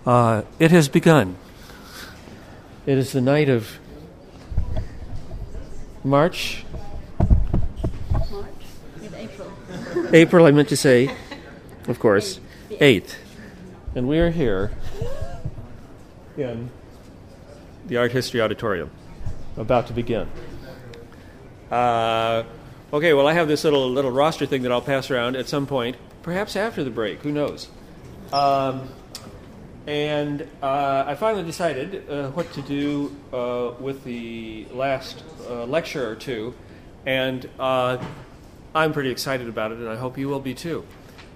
It has begun. It is the night of March. April. April, I meant to say, of course, 8th. And we are here in the Art History Auditorium, about to begin. Okay, well, I have this little roster thing that I'll pass around at some point, perhaps after the break, who knows. And I finally decided what to do with the last lecture or two, and I'm pretty excited about it, and I hope you will be too.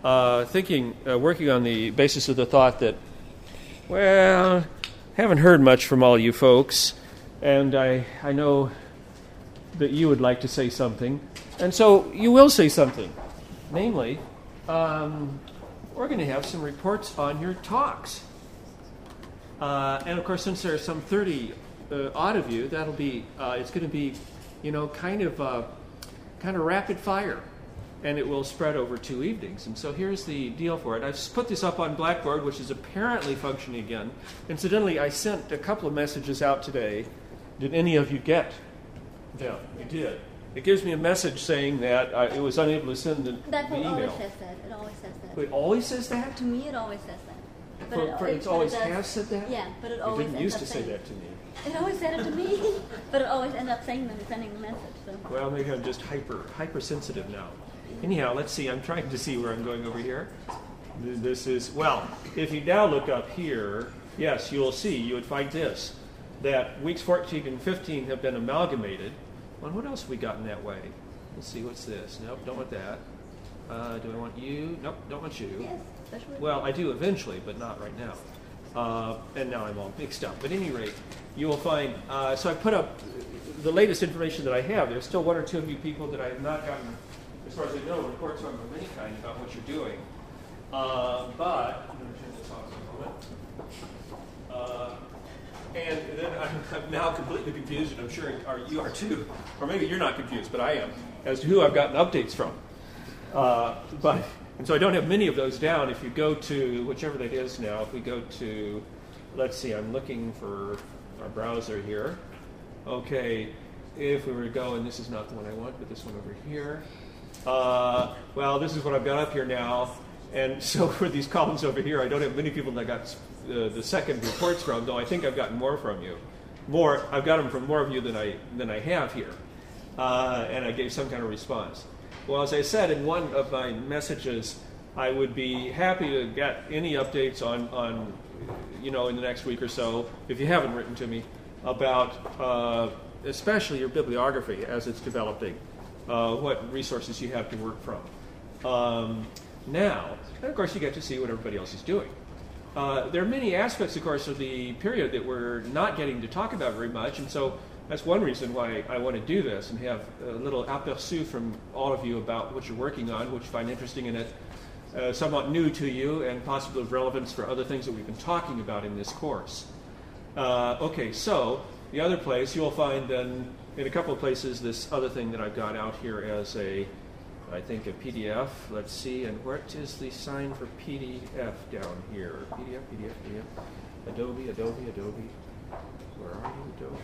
Working on the basis of the thought that, well, haven't heard much from all you folks, and I know that you would like to say something, and so you will say something. Namely, we're going to have some reports on your talks. And of course, since there are some 30 odd of you, that'll be it's going to be, kind of rapid fire, and it will spread over 2 evenings. And so here's the deal for it. I've put this up on Blackboard, which is apparently functioning again. Incidentally, I sent a couple of messages out today. Did any of you get them? You did. It gives me a message saying that it was unable to send the email. Always says that. It always says that. It always says that? To me, it always says that. It always has said that? Yeah, but it always didn't used to say that to me. It always said it to me, but it always ends up sending the message. So. Well, maybe I'm just hypersensitive now. Anyhow, let's see. I'm trying to see where I'm going over here. This is, well, if you now look up here, yes, you will see, you would find this, that weeks 14 and 15 have been amalgamated. Well, what else have we gotten that way? Let's see, what's this? Nope, don't want that. Do I want you? Nope, don't want you. Yes, especially. Well, I do eventually, but not right now. And now I'm all mixed up. But at any rate, you will find, so I put up the latest information that I have. There's still 1 or 2 of you people that I have not gotten, as far as I know, reports from of any kind about what you're doing. But, I'm going to turn this off for a moment. And then I'm now completely confused, and I'm sure you are too. Or maybe you're not confused, but I am, as to who I've gotten updates from. And so I don't have many of those down. If you go to, whichever that is now, if we go to, let's see, I'm looking for our browser here. Okay, if we were to go, and this is not the one I want, but this one over here. Well, this is what I've got up here now. And so for these columns over here, I don't have many people that I got the second reports from, though I think I've gotten more from you. I've got them from more of you than I have here. And I gave some kind of response. Well, as I said in one of my messages, I would be happy to get any updates on in the next week or so, if you haven't written to me, about especially your bibliography as it's developing, what resources you have to work from. Now, and of course, you get to see what everybody else is doing. There are many aspects, of course, of the period that we're not getting to talk about very much, and so that's one reason why I want to do this and have a little aperçu from all of you about what you're working on, which you find interesting in it, somewhat new to you, and possibly of relevance for other things that we've been talking about in this course. Okay, so the other place, you'll find then in a couple of places this other thing that I've got out here as a PDF. Let's see, and what is the sign for PDF down here? PDF. Adobe. Where are you, Adobe?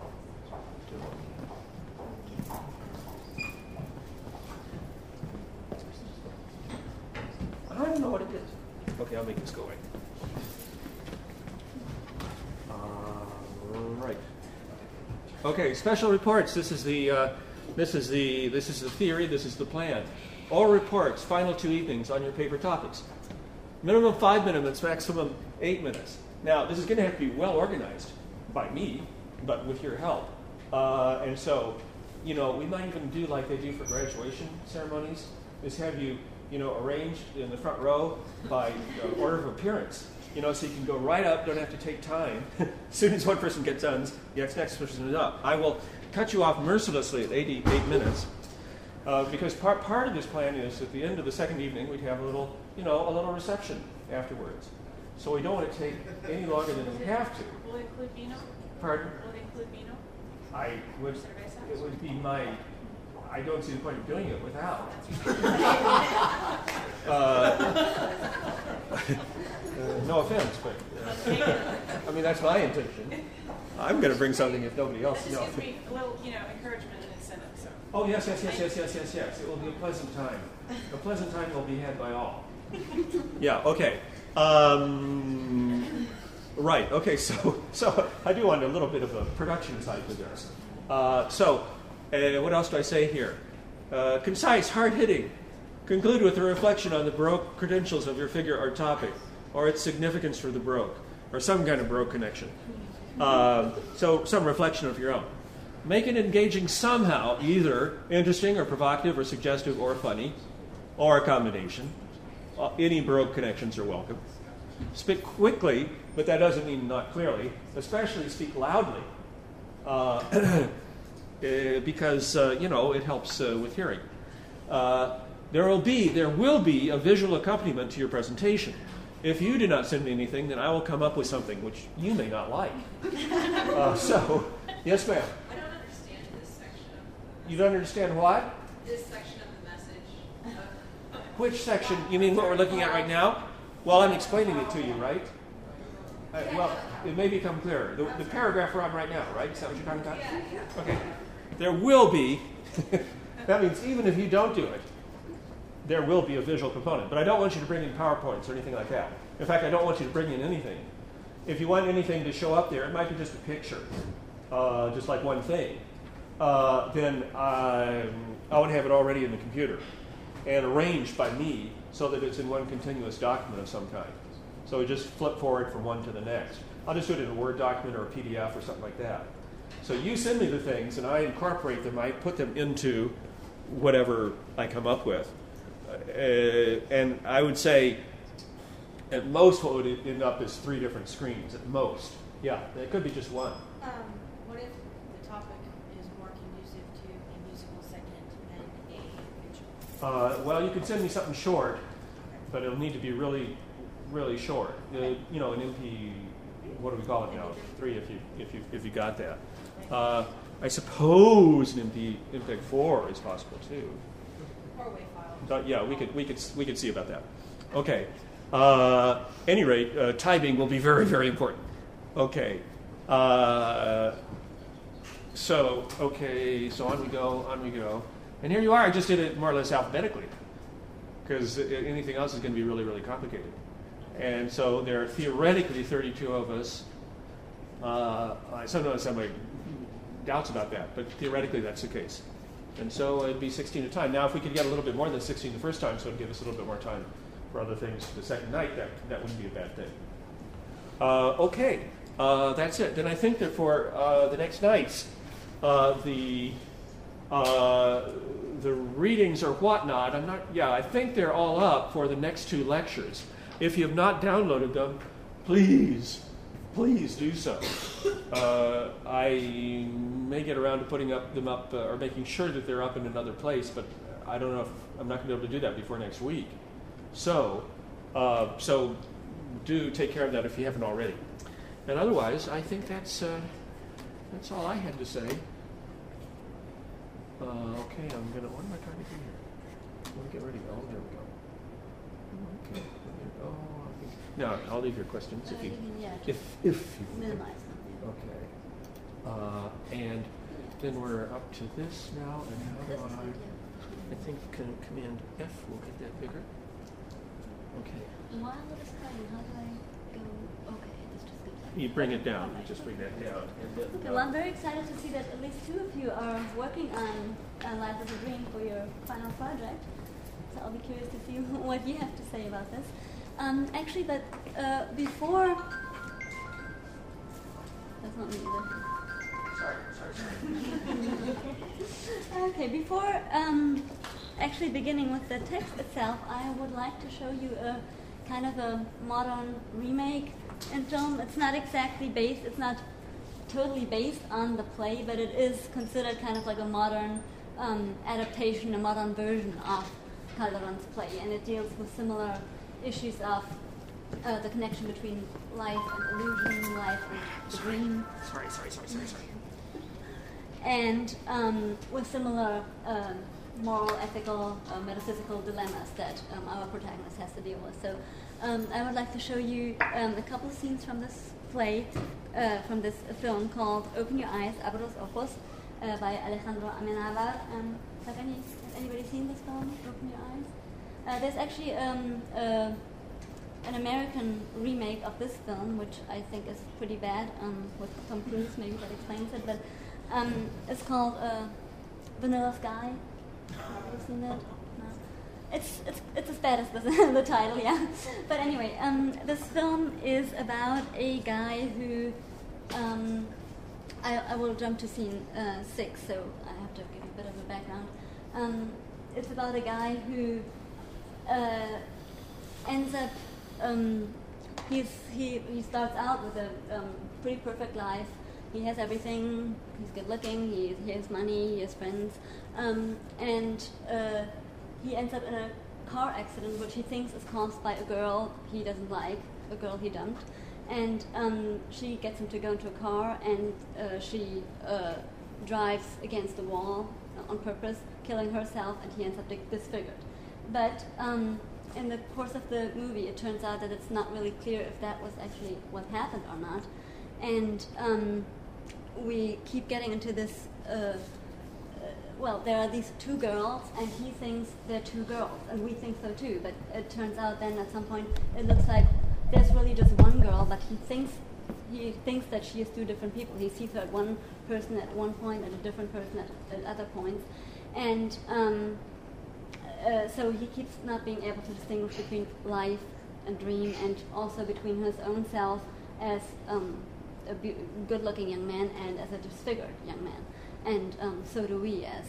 I don't know what it is. Okay, I'll make this go away. Right. Okay, special reports. This is the theory. This is the plan. All reports, final 2 evenings on your paper topics. Minimum 5 minutes, maximum 8 minutes. Now, this is going to have to be well organized by me, but with your help. And so, we might even do like they do for graduation ceremonies, is have you, arranged in the front row by order of appearance, so you can go right up, don't have to take time. As soon as one person gets done, the next person is up. I will cut you off mercilessly at 8 minutes, because part of this plan is at the end of the second evening, we'd have a little reception afterwards. So we don't want to take any longer than we have to. Will it include vino? Pardon? Will it include vino? It would be my, I don't see the point of doing it without. No offense, but I mean that's my intention. I'm going to bring something if nobody else. That just gives me a little, encouragement and incentive. So. Oh yes. It will be a pleasant time. A pleasant time will be had by all. Yeah. Okay. Right. Okay. So I do want a little bit of a production side to this. What else do I say here? Concise, hard-hitting. Conclude with a reflection on the Baroque credentials of your figure or topic, or its significance for the Baroque, or some kind of Baroque connection. So some reflection of your own. Make it engaging somehow, either interesting or provocative or suggestive or funny, or a combination. Any Baroque connections are welcome. Speak quickly, but that doesn't mean not clearly. Especially speak loudly, because it helps with hearing. There will be a visual accompaniment to your presentation. If you do not send me anything, then I will come up with something which you may not like. Yes, ma'am. I don't understand this section of You don't understand what? this section of the message. Which section? You mean what we're looking at right now? Well, I'm explaining it to you, right? Well, it may become clearer. The paragraph we're on right now, right? Is that what you're talking about? Yeah. Okay. There will be, that means even if you don't do it, there will be a visual component. But I don't want you to bring in PowerPoints or anything like that. In fact, I don't want you to bring in anything. If you want anything to show up there, it might be just a picture, just like one thing. Then I would have it already in the computer and arranged by me so that it's in one continuous document of some kind. So we just flip forward from one to the next. I'll just do it in a Word document or a PDF or something like that. So you send me the things and I incorporate them. I put them into whatever I come up with. And I would say at most what would end up is 3 different screens, at most. Yeah, it could be just one. What if the topic is more conducive to a musical segment than a visual? Well, you could send me something short, but it'll need to be really, really short. An MP, what do we call it now? 3 if you got that. I suppose an MPEG 4 is possible too. Or WAV file. Yeah, we could see about that. Okay. Any rate, timing will be very, very important. Okay. So on we go. And here you are. I just did it more or less alphabetically because anything else is going to be really, really complicated. And so there are theoretically 32 of us. I sometimes have my doubts about that, but theoretically that's the case. And so it'd be 16 at a time. Now, if we could get a little bit more than 16 the first time, so it'd give us a little bit more time for other things the second night, that wouldn't be a bad thing. Okay, that's it. Then I think that for the next nights, the readings or whatnot, I think they're all up for the next 2 lectures. If you have not downloaded them, please do so. I may get around to putting them up or making sure that they're up in another place, but I don't know if I'm not going to be able to do that before next week. So do take care of that if you haven't already. And otherwise, I think that's all I had to say. Okay, what am I trying to do here? I want to get ready. Oh, there we go. Okay. No, I'll leave your questions if you minimize them. Okay. And then we're up to this now, and how do I think Command F will get that bigger. Okay. While it is playing, how do I go? Okay, this just goes like You bring it down. You just bring that down. And then, okay, well, I'm very excited to see that at least 2 of you are working on Life as a Dream for your final project. So I'll be curious to see what you have to say about this. Actually, but before... That's not me either. Sorry. Okay, before actually beginning with the text itself, I would like to show you a kind of a modern remake in film. It's not exactly based, it's not totally based on the play, but it is considered kind of like a modern adaptation, a modern version of Calderon's play, and it deals with similar issues of the connection between life and illusion, life and the dream. Sorry. And with similar moral, ethical, metaphysical dilemmas that our protagonist has to deal with. So I would like to show you a couple of scenes from this play, from this film called Open Your Eyes, Abre los Ojos, by Alejandro Amenábar. Has anybody seen this film, Open Your Eyes? There's actually an American remake of this film, which I think is pretty bad, with Tom Cruise, maybe that explains it, but it's called Vanilla Sky. Have you seen it? No. It's as bad as the title, yeah. But anyway, this film is about a guy who, I will jump to scene 6, so I have to give you a bit of a background. It's about a guy who ends up, he starts out with a pretty perfect life. He has everything. He's good looking. He has money. He has friends, and he ends up in a car accident, which he thinks is caused by a girl he doesn't like, a girl he dumped, and she gets him to go into a car, and she drives against the wall on purpose, killing herself, and he ends up disfigured. But in the course of the movie, it turns out that it's not really clear if that was actually what happened or not. And we keep getting into this, well, there are these two girls, and he thinks they're two girls, and we think so too, but it turns out then at some point it looks like there's really just one girl, but he thinks that she is two different people. He sees her at one person at one point and a different person at other points. And so he keeps not being able to distinguish between life and dream, and also between his own self as a good-looking young man and as a disfigured young man. And so do we as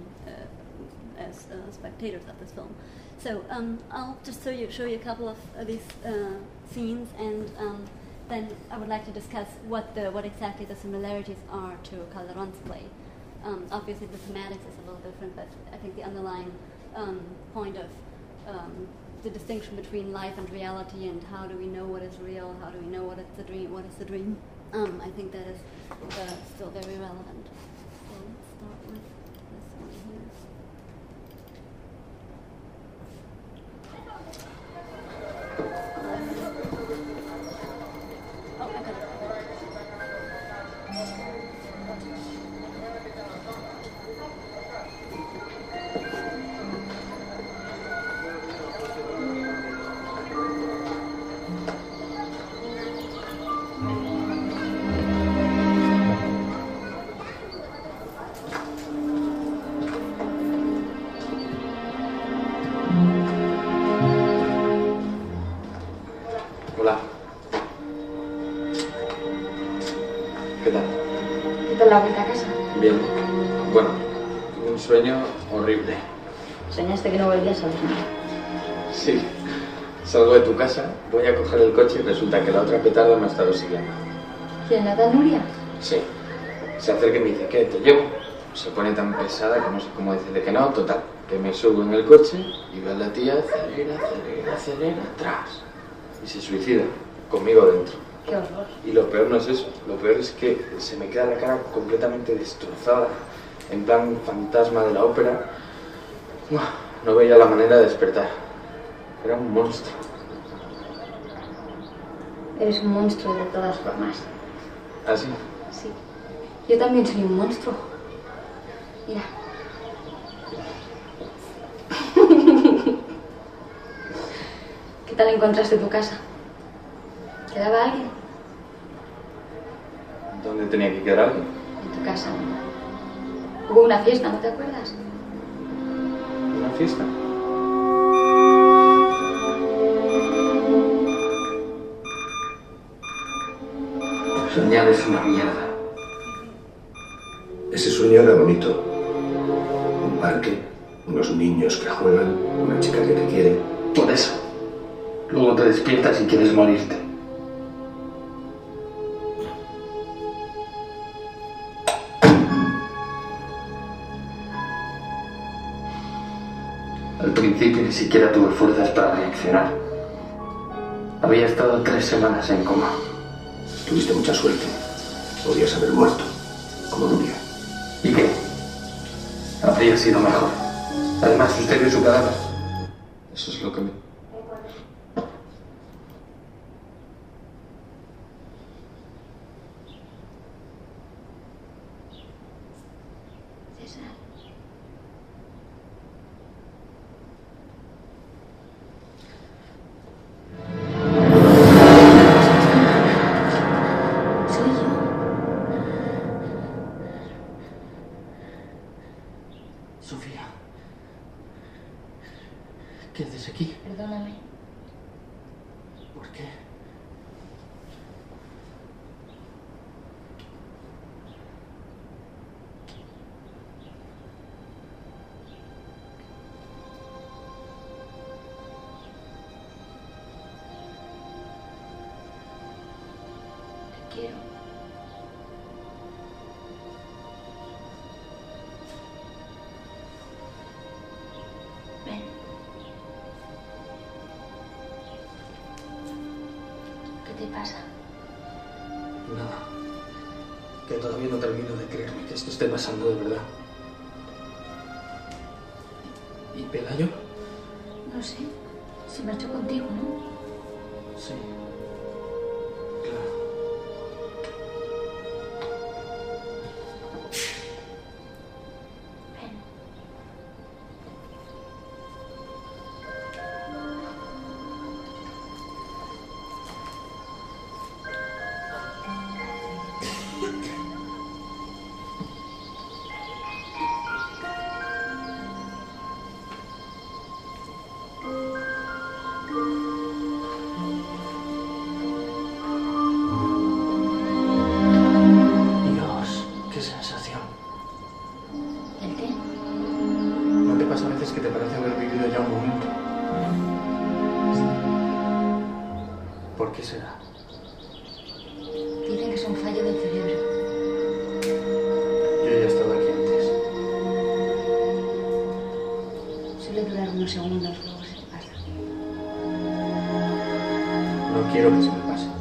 spectators of this film. So I'll just show you a couple of these scenes, and then I would like to discuss what exactly the similarities are to Calderón's play. Obviously the thematics is a little different, but I think the underlying point of the distinction between life and reality, and how do we know what is real, how do we know what is the dream, I think that is still very relevant. So let's start with this one here. Oh, I got it. La vuelta a casa. Bien. Bueno, tuve un sueño horrible. ¿Soñaste que no volvías a dormir? Sí. Salgo de tu casa, voy a coger el coche y resulta que la otra petarda me ha estado siguiendo. ¿Quién, la tal Nuria? Sí. Se acerca y me dice, ¿qué? ¿Te llevo? Se pone tan pesada que no sé cómo decirle que no. Total, que me subo en el coche y veo a la tía, acelera, atrás. Y se suicida, conmigo dentro. Qué horror. Y lo peor no es eso, lo peor es que se me queda la cara completamente destrozada, en plan fantasma de la ópera. No veía la manera de despertar. Era un monstruo. Eres un monstruo de todas formas. ¿Ah, sí? Sí. Yo también soy un monstruo. Mira. ¿Qué tal encontraste tu casa? ¿Quedaba alguien? ¿Dónde tenía que quedar alguien? En tu casa. Hubo una fiesta, ¿no te acuerdas? ¿Una fiesta? Soñar es una mierda. Ese sueño era bonito. Un parque, unos niños que juegan, una chica que te quiere. Por eso. Luego te despiertas y quieres morirte. Al principio ni siquiera tuve fuerzas para reaccionar. Había estado 3 semanas en coma. Tuviste mucha suerte. Podías haber muerto, como Nuria. ¿Y qué? Habría sido mejor. Además, usted vio su cadáver. Eso es lo que me... César. Soy yo. Sofía. ¿Qué haces aquí? Perdóname. ¿Por qué? Te quiero. Ven. ¿Qué te pasa? Nada. Que todavía no termino de creerme que esto esté pasando de verdad. ¿Y Pelayo? No sé. Se marchó contigo, ¿no? Sí. Claro. Ven. Dios, qué sensación. ¿El qué? ¿No te pasa a veces que te parece haber vivido ya un momento? ¿Por qué será? Dicen que es un fallo del cerebro. Yo ya he estado aquí antes. Suele durar unos segundos, luego se te pasa. No quiero que se me pase.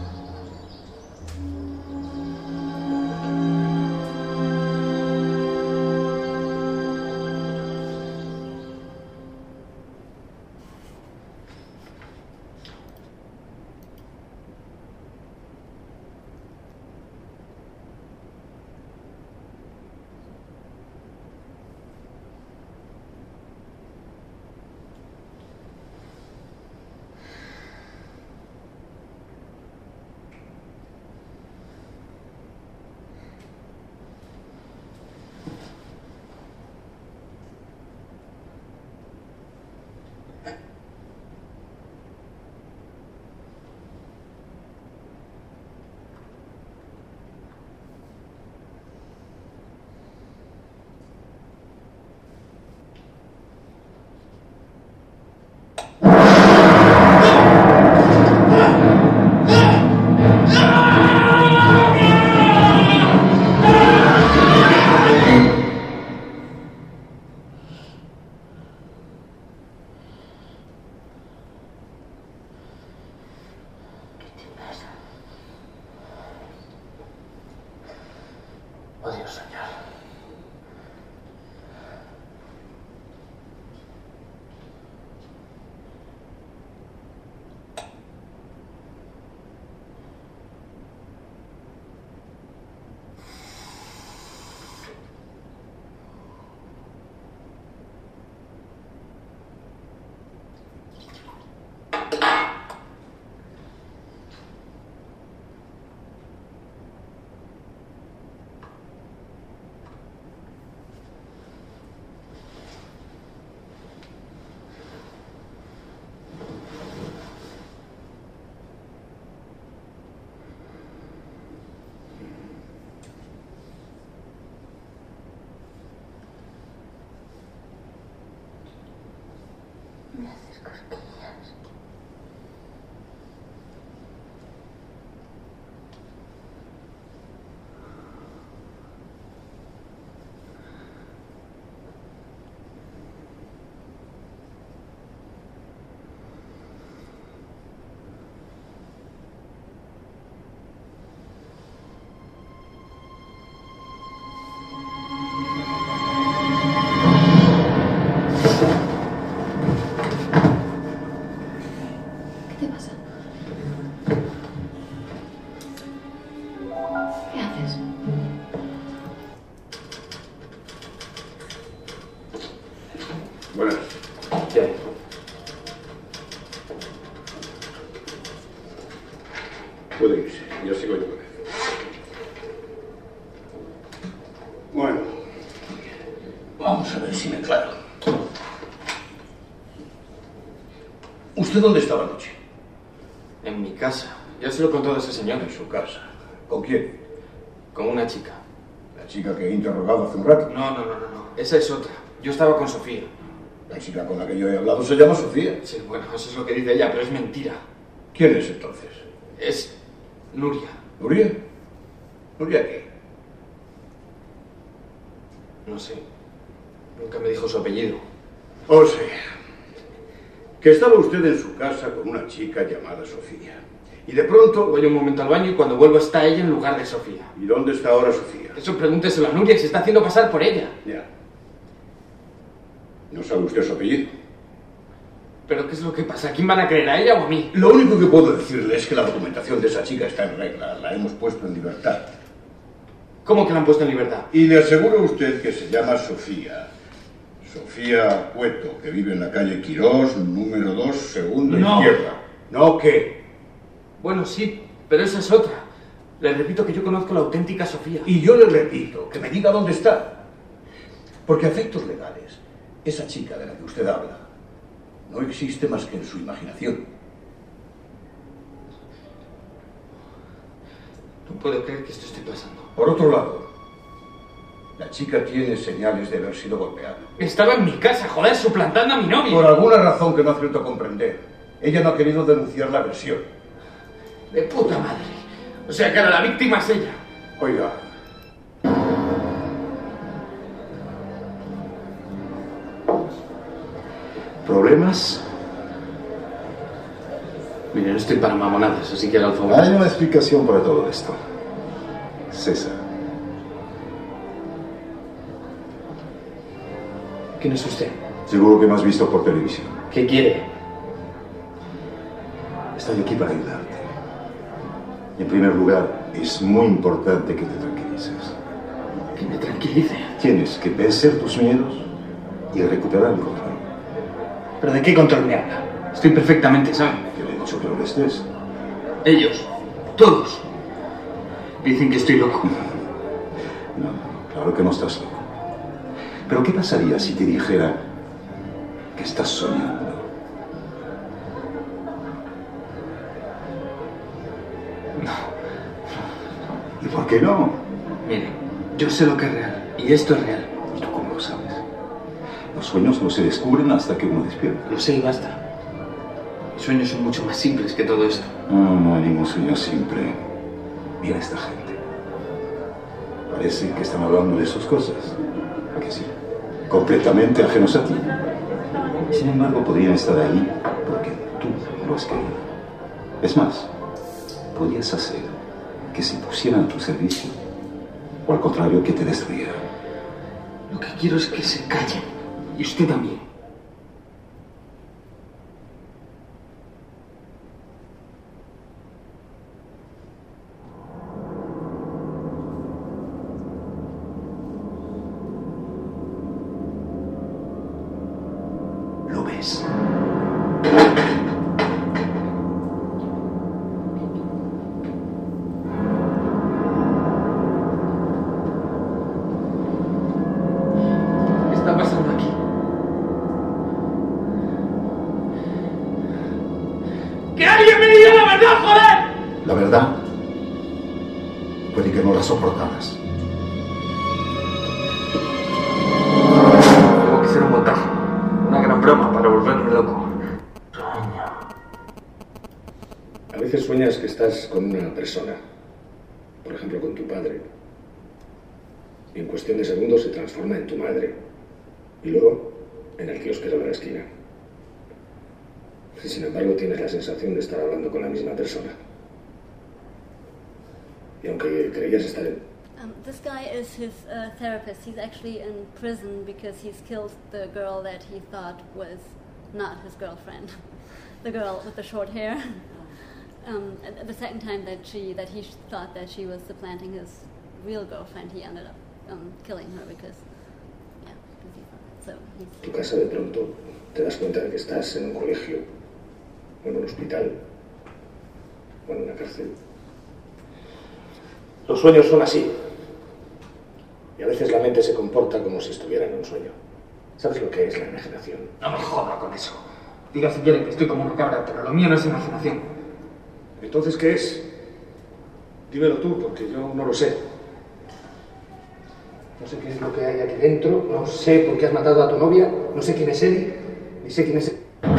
Oh, Dios, Señor. Me haces cosquillas. ¿Qué haces? Buenas. ¿Qué hay? Puede irse, ya sigo yo con él. Bueno, vamos a ver si me aclaro. ¿Usted dónde estaba anoche? En mi casa. Ya se lo contó a ese señor. En su casa. ¿Con quién? Con una chica. ¿La chica que he interrogado hace un rato? No. Esa es otra. Yo estaba con Sofía. La chica con la que yo he hablado se llama Sofía. Sí, bueno, eso es lo que dice ella, pero es mentira. ¿Quién es entonces? Es Nuria. ¿Nuria? ¿Nuria qué? No sé. Nunca me dijo su apellido. O sea, que estaba usted en su casa con una chica llamada Sofía. Y de pronto... Voy un momento al baño y cuando vuelvo está ella en lugar de Sofía. ¿Y dónde está ahora Sofía? Eso pregúnteselo a Nuria, se está haciendo pasar por ella. Ya. ¿No sabe usted su apellido? ¿Pero qué es lo que pasa? ¿A quién van a creer, a ella o a mí? Lo único que puedo decirle es que la documentación de esa chica está en regla. La hemos puesto en libertad. ¿Cómo que la han puesto en libertad? Y le aseguro a usted que se llama Sofía. Sofía Cueto, que vive en la calle Quirós, número 2, segunda izquierda. ¿No qué? Bueno, sí, pero esa es otra. Le repito que yo conozco a la auténtica Sofía. Y yo le repito, que me diga dónde está. Porque a efectos legales, esa chica de la que usted habla no existe más que en su imaginación. No puedo creer que esto esté pasando. Por otro lado, la chica tiene señales de haber sido golpeada. Estaba en mi casa, joder, suplantando a mi novia. Por alguna razón que no acierto a comprender, ella no ha querido denunciar la agresión. De puta madre. O sea que ahora la víctima es ella. Oiga. ¿Problemas? Mire, no estoy para mamonadas, así que al favor. Hay una explicación para todo esto. César. ¿Quién es usted? Seguro que me has visto por televisión. ¿Qué quiere? Estoy aquí para ayudarte. En primer lugar, es muy importante que te tranquilices. Que me tranquilice. Tienes que vencer tus miedos y recuperar el control. ¿Pero de qué control me habla? Estoy perfectamente sano. Que le he dicho que no lo estés. Ellos, todos, dicen que estoy loco. No, claro que no estás loco. Pero ¿qué pasaría si te dijera que estás soñando? No. ¿Y por qué no? Mire, yo sé lo que es real, y esto es real. ¿Y tú cómo lo sabes? Los sueños no se descubren hasta que uno despierta. Lo sé y basta. Mis sueños son mucho más simples que todo esto. No hay ningún sueño simple. Mira a esta gente. Parece que están hablando de sus cosas. ¿A que sí? Completamente ajenos a ti. Sin embargo, podrían estar ahí porque tú lo has querido. Es más, podrías hacer que se pusieran a tu servicio o al contrario, que te destruyeran. Lo que quiero es que se callen. Y usted también. ¿Lo ves? ¿Qué está pasando aquí? ¡Que alguien me diga la verdad, joder! La verdad, puede que no la soportaras. Tengo que ser un montaje. Una gran broma para volverme loco. A veces sueñas que estás con una persona, por ejemplo con tu padre, y en cuestión de segundos se transforma en tu madre, y luego en el kiosquero de la esquina. Y sin embargo tienes la sensación de estar hablando con la misma persona. Y aunque creías estar en... This guy is his therapist. He's actually in prison because he's killed the girl that he thought was not his girlfriend. The girl with the short hair. the second time that he thought that she was supplanting his real girlfriend, he ended up killing her because he thought so. Tu casa de pronto te das cuenta de que estás en un colegio, o en un hospital, o en una cárcel. Los sueños son así. Y a veces la mente se comporta como si estuviera en un sueño. ¿Sabes lo que es la imaginación? No me joda con eso. Diga si quiere que estoy como una cabra, pero lo mío no es imaginación. ¿Entonces qué es? Dímelo tú, porque yo no lo sé. No sé qué es lo que hay aquí dentro, no sé por qué has matado a tu novia, no sé quién es Eddie, ni sé quién es...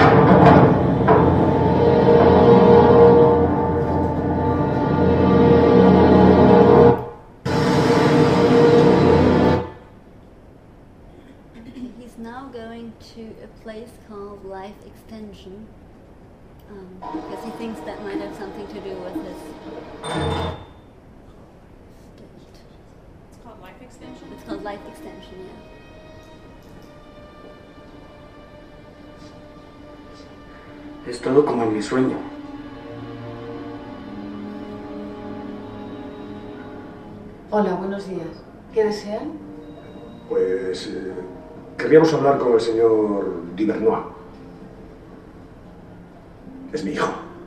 He's now going to a place called Life Extension because he thinks that might have something to do with his state. It's called Life Extension? It's called Life Extension, yeah. Es todo como en mi sueño. Hola, buenos días. ¿Qué desean? Pues querríamos hablar con el señor Duvernois. Es mi hijo.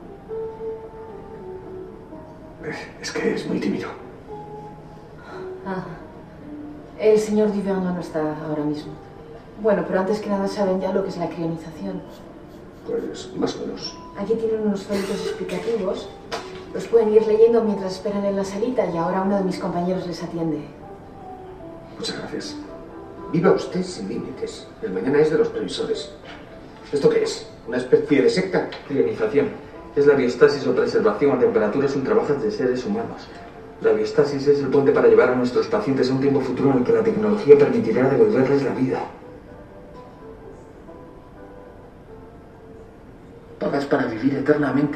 Es que es muy tímido. Ah, el señor Duvernois no está ahora mismo. Bueno, pero antes que nada saben ya lo que es la crionización. Pues más o menos. Aquí tienen unos folios explicativos. Los pueden ir leyendo mientras esperan en la salita y ahora uno de mis compañeros les atiende. Muchas gracias. Viva usted sin límites. El mañana es de los previsores. ¿Esto qué es? ¿Una especie de secta? Crionización. Es la biostasis o preservación a temperaturas ultrabajas de seres humanos. La biostasis es el puente para llevar a nuestros pacientes a un tiempo futuro en el que la tecnología permitirá devolverles la vida. Pagas para vivir eternamente.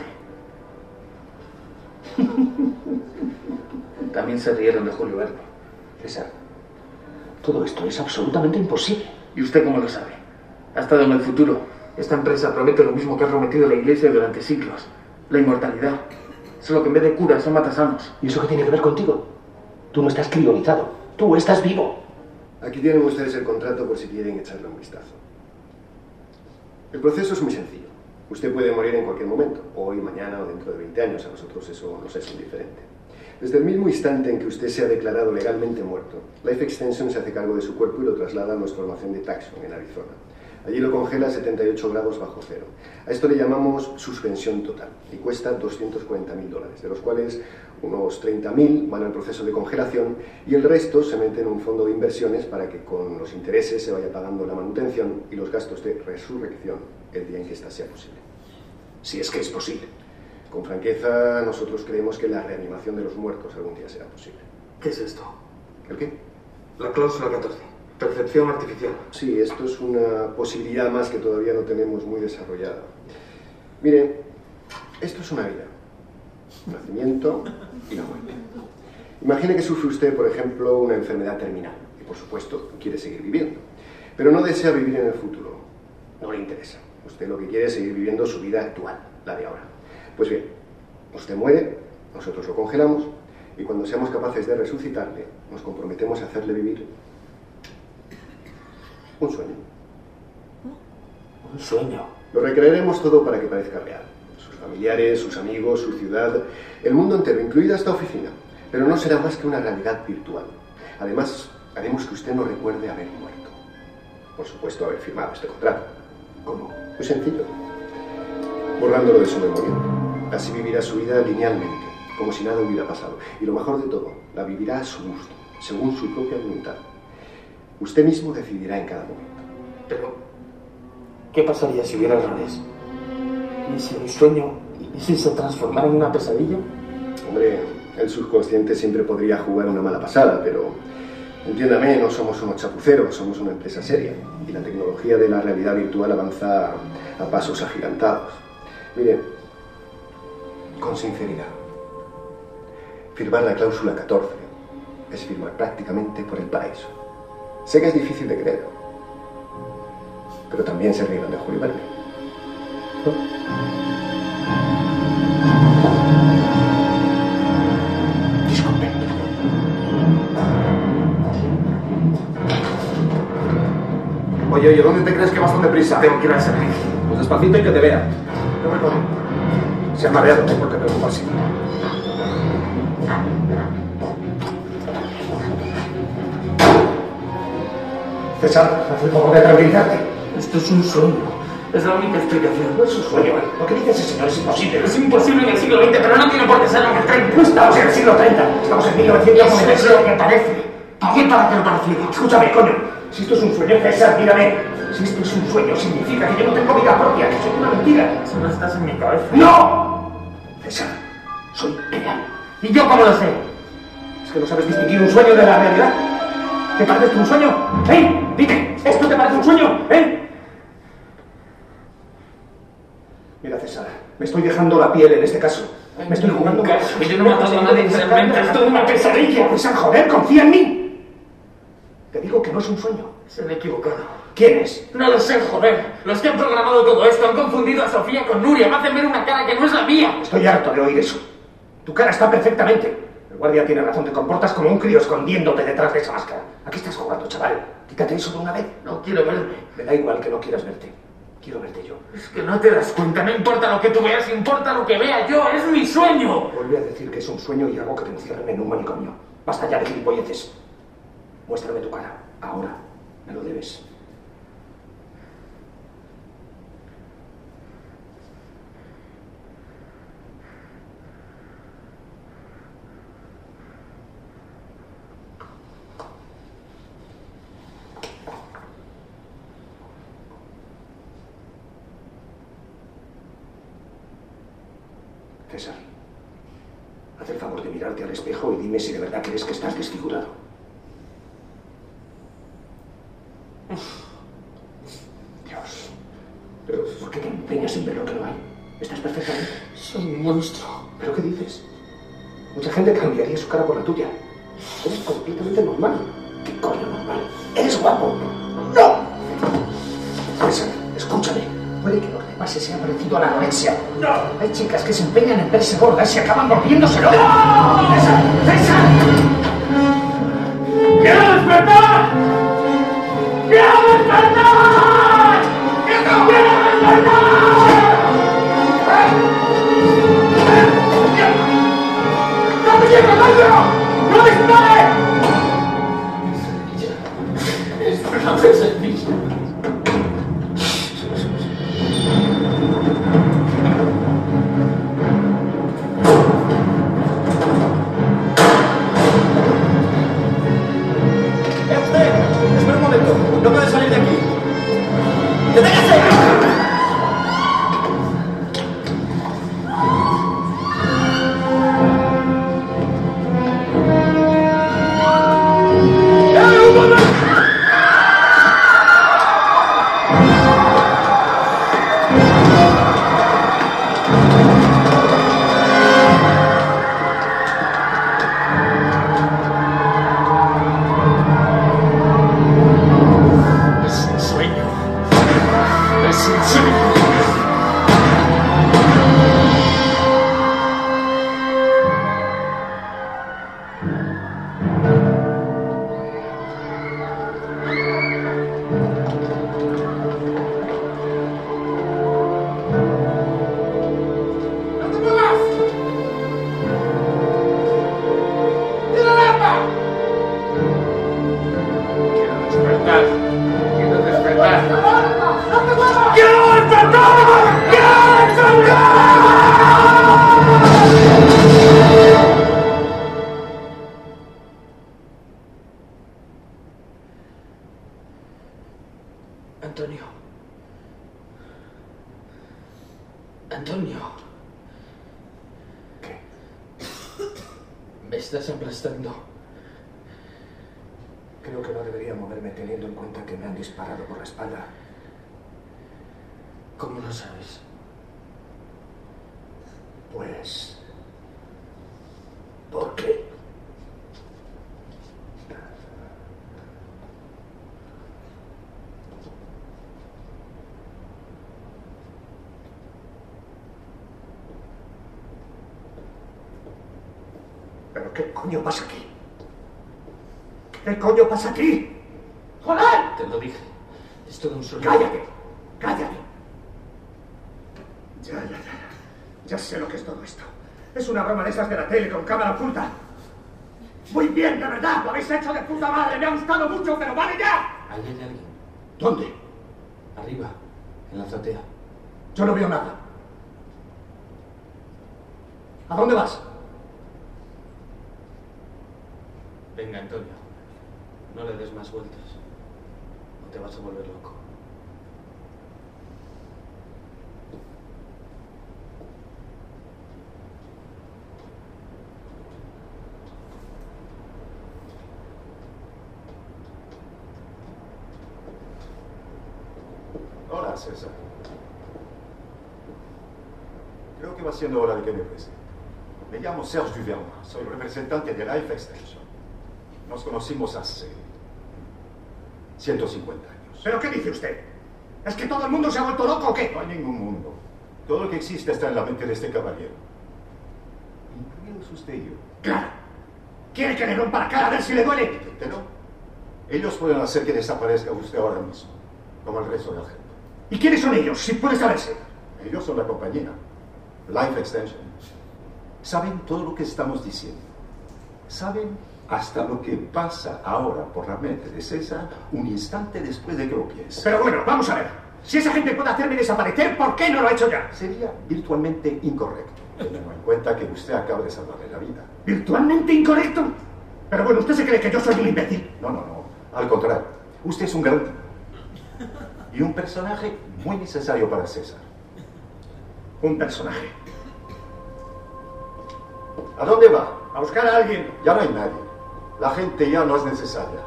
También se rieron de Julio Verne. César, todo esto es absolutamente imposible. ¿Y usted cómo lo sabe? Ha estado en el futuro. Esta empresa promete lo mismo que ha prometido la Iglesia durante siglos. La inmortalidad. Solo que en vez de curas son matasanos. ¿Y eso qué tiene que ver contigo? Tú no estás crionizado. Tú estás vivo. Aquí tienen ustedes el contrato por si quieren echarle un vistazo. El proceso es muy sencillo. Usted puede morir en cualquier momento, hoy, mañana o dentro de 20 años. A nosotros eso nos es indiferente. Desde el mismo instante en que usted se ha declarado legalmente muerto, Life Extension se hace cargo de su cuerpo y lo traslada a nuestro almacén de Tucson, en Arizona. Allí lo congela a 78 grados bajo cero. A esto le llamamos suspensión total y cuesta $240.000, de los cuales unos 30.000 van al proceso de congelación y el resto se mete en un fondo de inversiones para que con los intereses se vaya pagando la manutención y los gastos de resurrección el día en que ésta sea posible. Si es que es posible. Con franqueza, nosotros creemos que la reanimación de los muertos algún día será posible. ¿Qué es esto? ¿El qué? La cláusula 14. Percepción artificial. Sí, esto es una posibilidad más que todavía no tenemos muy desarrollada. Mire, esto es una vida. Nacimiento y la muerte. Imagine que sufre usted, por ejemplo, una enfermedad terminal y, por supuesto, quiere seguir viviendo. Pero no desea vivir en el futuro. No le interesa. Usted lo que quiere es seguir viviendo su vida actual, la de ahora. Pues bien, usted muere, nosotros lo congelamos y cuando seamos capaces de resucitarle, nos comprometemos a hacerle vivir un sueño. ¿Un sueño? Lo recrearemos todo para que parezca real. Sus familiares, sus amigos, su ciudad, el mundo entero, incluida esta oficina. Pero no será más que una realidad virtual. Además, haremos que usted no recuerde haber muerto. Por supuesto, haber firmado este contrato. ¿Cómo? Muy sencillo. Borrándolo de su memoria. Así vivirá su vida linealmente, como si nada hubiera pasado. Y lo mejor de todo, la vivirá a su gusto, según su propia voluntad. Usted mismo decidirá en cada momento. Pero, ¿qué pasaría si hubiera errores? ¿Y si un sueño, y si se transformara en una pesadilla? Hombre, el subconsciente siempre podría jugar una mala pasada, pero entiéndame, no somos unos chapuceros, somos una empresa seria. Y la tecnología de la realidad virtual avanza a pasos agigantados. Mire, con sinceridad, firmar la cláusula 14 es firmar prácticamente por el paraíso. Sé que es difícil de creer, pero también se rieron de Julio Verne. Oye, ¿dónde te crees que vas tan deprisa? Tengo que ir al servicio. Pues despacito y que te vea. Yo voy con él. Se ha mareado, no hay por qué preocuparse. César, haz el favor de tranquilizarte. Esto es un sueño. Es la única explicación. No es un sueño, ¿eh? Lo que dice ese señor es imposible. Es imposible en el siglo XX, pero no tiene por qué ser en el 30. No estamos en el siglo 30, estamos en 1990. Eso es lo que parece. ¿Quién para que lo parecido? Escúchame, coño. Si esto es un sueño, César, mírame. Si esto es un sueño, significa que yo no tengo vida propia, que soy una mentira. Solo estás en mi cabeza. ¡No! César, soy real. ¿Y yo cómo lo sé? ¿Es que no sabes distinguir un sueño de la realidad? ¿Te parece un sueño? ¡Eh! Dime, ¿esto te parece un sueño? ¿Eh? Mira, César, me estoy dejando la piel en este caso. Me estoy jugando... Yo no he matado a nadie realmente. Es toda una pesadilla. César, joder, confía en mí. Te digo que no es un sueño. Se han equivocado. ¿Quién es? No lo sé, joder. Los que han programado todo esto han confundido a Sofía con Nuria. Me hacen ver una cara que no es la mía. Estoy harto de oír eso. Tu cara está perfectamente. El guardia tiene razón. Te comportas como un crío escondiéndote detrás de esa máscara. ¿A qué estás jugando, chaval? Quítate eso de una vez. No quiero verme. Me da igual que no quieras verte. Quiero verte yo. Es que no te das cuenta. No importa lo que tú veas, importa lo que vea yo. Es mi sueño. Vuelve a decir que es un sueño y hago que te encierren en un manicomio. Basta ya de gilipolleces. Muéstrame tu cara. Ahora. Me lo debes. César, haz el favor de mirarte al espejo y dime si de verdad crees que estás desfigurado. Dios, pero ¿por qué te empeñas en ver lo que no hay? ¿Estás perfectamente? Soy un monstruo. ¿Pero qué dices? Mucha gente cambiaría su cara por la tuya. Eres completamente normal. ¿Qué coño normal? ¿Eres guapo? ¡No! César, escúchame. Puede que lo que te pase sea parecido a la anorexia. ¡No! Hay chicas que se empeñan en verse gordas y acaban volviéndoselo. ¡No! ¡César! ¡César! ¡Quiero despertar! ¡Quiero despertar! ¡Quiero despertar! ¡No te quiero, ¡no dispare! Es una pesadilla. Espera un momento, no puedes salir de aquí. ¡Deténgase! Antonio. Antonio. ¿Qué? Me estás aplastando. Creo que no debería moverme teniendo en cuenta que me han disparado por la espalda. ¿Cómo lo sabes? Pues... ¿por qué? ¿Pero qué coño pasa aquí? ¿Qué coño pasa aquí? ¡Joder! Te lo dije. Es todo un solo... ¡Cállate! ¡Cállate! Ya sé lo que es todo esto. Es una broma de esas de la tele con cámara oculta. Muy bien, de verdad, lo habéis hecho de puta madre. Me ha gustado mucho, pero vale ya. Ahí hay alguien. ¿Dónde? Arriba, en la azotea. Yo no veo nada. ¿A dónde vas? Venga, Antonio. No le des más vueltas. O te vas a volver loco. Hola, César. Creo que va siendo hora de que me presente. Me llamo Serge Duvernay, soy representante de Life Extension. Nos conocimos hace 150 años. ¿Pero qué dice usted? ¿Es que todo el mundo se ha vuelto loco o qué? No hay ningún mundo. Todo lo que existe está en la mente de este caballero. Incluidos usted y yo. Claro. ¿Quiere que le rompa la cara a ver si le duele? Inténtelo. Ellos pueden hacer que desaparezca usted ahora mismo, como el resto de la gente. ¿Y quiénes son ellos, si puede saberse? Ellos son la compañía, Life Extension. Saben todo lo que estamos diciendo. Saben hasta lo que pasa ahora por la mente de César un instante después de que lo piense. Pero bueno, vamos a ver. Si esa gente puede hacerme desaparecer, ¿por qué no lo ha hecho ya? Sería virtualmente incorrecto, teniendo en cuenta que usted acaba de salvarle la vida. ¿Virtualmente incorrecto? Pero bueno, ¿usted se cree que yo soy un imbécil? No. Al contrario. Usted es un gran tipo. Y un personaje muy necesario para César. Un personaje. ¿A dónde va? A buscar a alguien. Ya no hay nadie. La gente ya no es necesaria.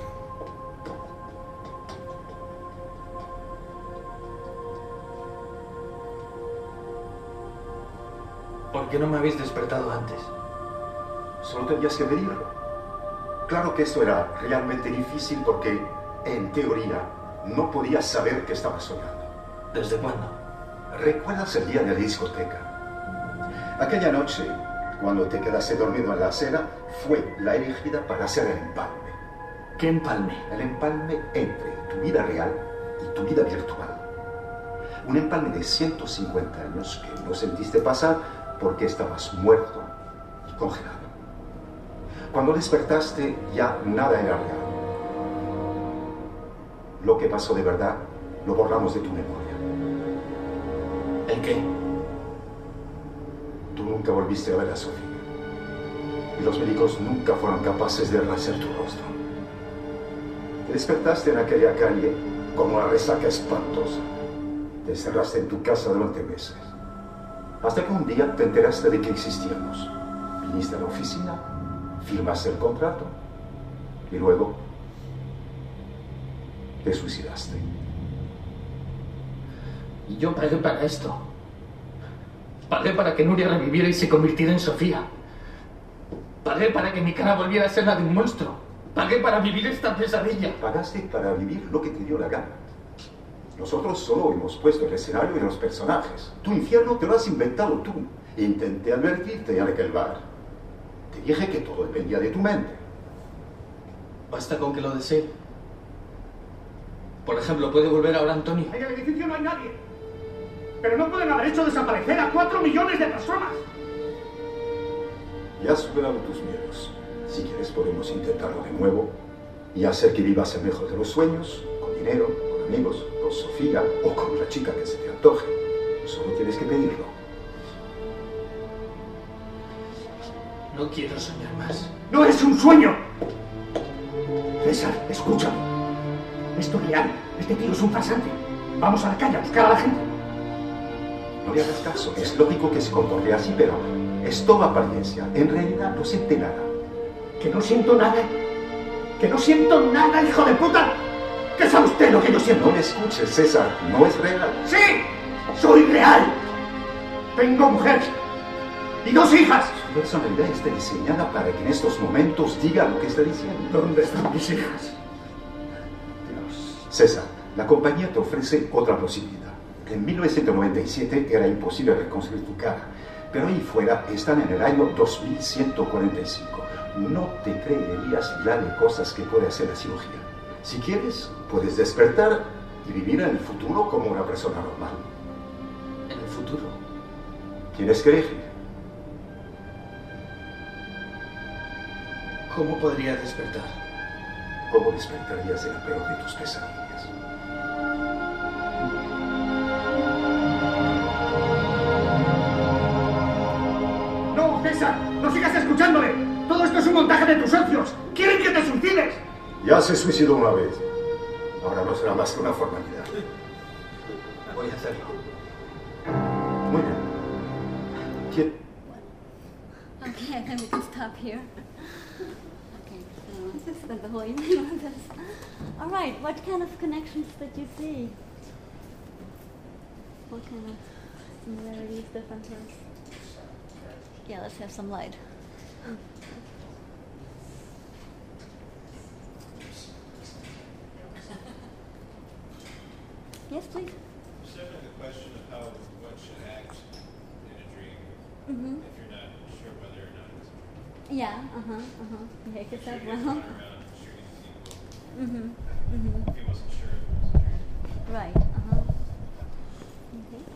¿Por qué no me habéis despertado antes? Solo tenías que pedirlo. Claro que esto era realmente difícil porque, en teoría, no podías saber que estabas soñando. ¿Desde cuándo? ¿Recuerdas el día de la discoteca? Aquella noche, cuando te quedaste dormido en la acera, fue la elegida para hacer el empalme. ¿Qué empalme? El empalme entre tu vida real y tu vida virtual. Un empalme de 150 años que no sentiste pasar porque estabas muerto y congelado. Cuando despertaste, ya nada era real. Lo que pasó de verdad lo borramos de tu memoria. ¿El qué? Tú nunca volviste a ver a Sofía. Y los médicos nunca fueron capaces de rehacer tu rostro. Te despertaste en aquella calle como una resaca espantosa. Te encerraste en tu casa durante meses. Hasta que un día te enteraste de que existíamos. Viniste a la oficina, firmaste el contrato y luego te suicidaste. Y yo pagué para esto. Pagué para que Nuria reviviera y se convirtiera en Sofía. Pagué para que mi cara volviera a ser la de un monstruo. Pagué para vivir esta pesadilla. Pagaste para vivir lo que te dio la gana. Nosotros solo hemos puesto el escenario y los personajes. Tu infierno te lo has inventado tú. Intenté advertirte en aquel bar. Te dije que todo dependía de tu mente. Basta con que lo desee. Por ejemplo, ¿puede volver ahora Antonio? En el edificio no hay nadie. Pero no pueden haber hecho desaparecer a 4 millones de personas. Ya has superado tus miedos. Si quieres podemos intentarlo de nuevo y hacer que vivas el mejor de los sueños, con dinero, con amigos, con Sofía o con la chica que se te antoje. Solo tienes que pedirlo. No quiero soñar más. ¡No es un sueño! César, escúchame. Esto es real. Este tío es un farsante. Vamos a la calle a buscar a la gente. No le hagas caso. Es lógico que se comporte así, pero es toda apariencia. En realidad no siente nada. ¿Que no siento nada? ¿Que no siento nada, hijo de puta? ¿Qué sabe usted lo que yo siento? No me escuches, César. No es real. ¡Sí! ¡Soy real! Tengo mujer y 2 hijas. Su personalidad está diseñada para que en estos momentos diga lo que está diciendo. ¿Dónde están mis hijas? César, la compañía te ofrece otra posibilidad. En 1997 era imposible reconstruir tu cara, pero ahí fuera están en el año 2145. No te creerías ya de cosas que puede hacer la cirugía. Si quieres, puedes despertar y vivir en el futuro como una persona normal. ¿En el futuro? Tienes que elegir. ¿Cómo podría despertar? ¿Cómo despertarías de la peor de tus pesadillas? ¡No, César! ¡No sigas escuchándole! ¡Todo esto es un montaje de tus socios! ¡Quieren que te suicides! Ya se suicidó una vez. Ahora no será más que una formalidad. Voy a hacerlo. Muy bien. ¿Quién? Okay, I think we can stop here. Okay, so this spent the whole evening on this. All right, what kind of connections did you see? What kind of similarities, differences? Yeah, let's have some light. Yes, please. Certainly the question of how one should act in a dream if you're not sure whether or not it's a dream. Yeah, Yeah, because that If you're well. going around shooting people, Mm-hmm. if he wasn't sure if it was a dream. Right, Okay.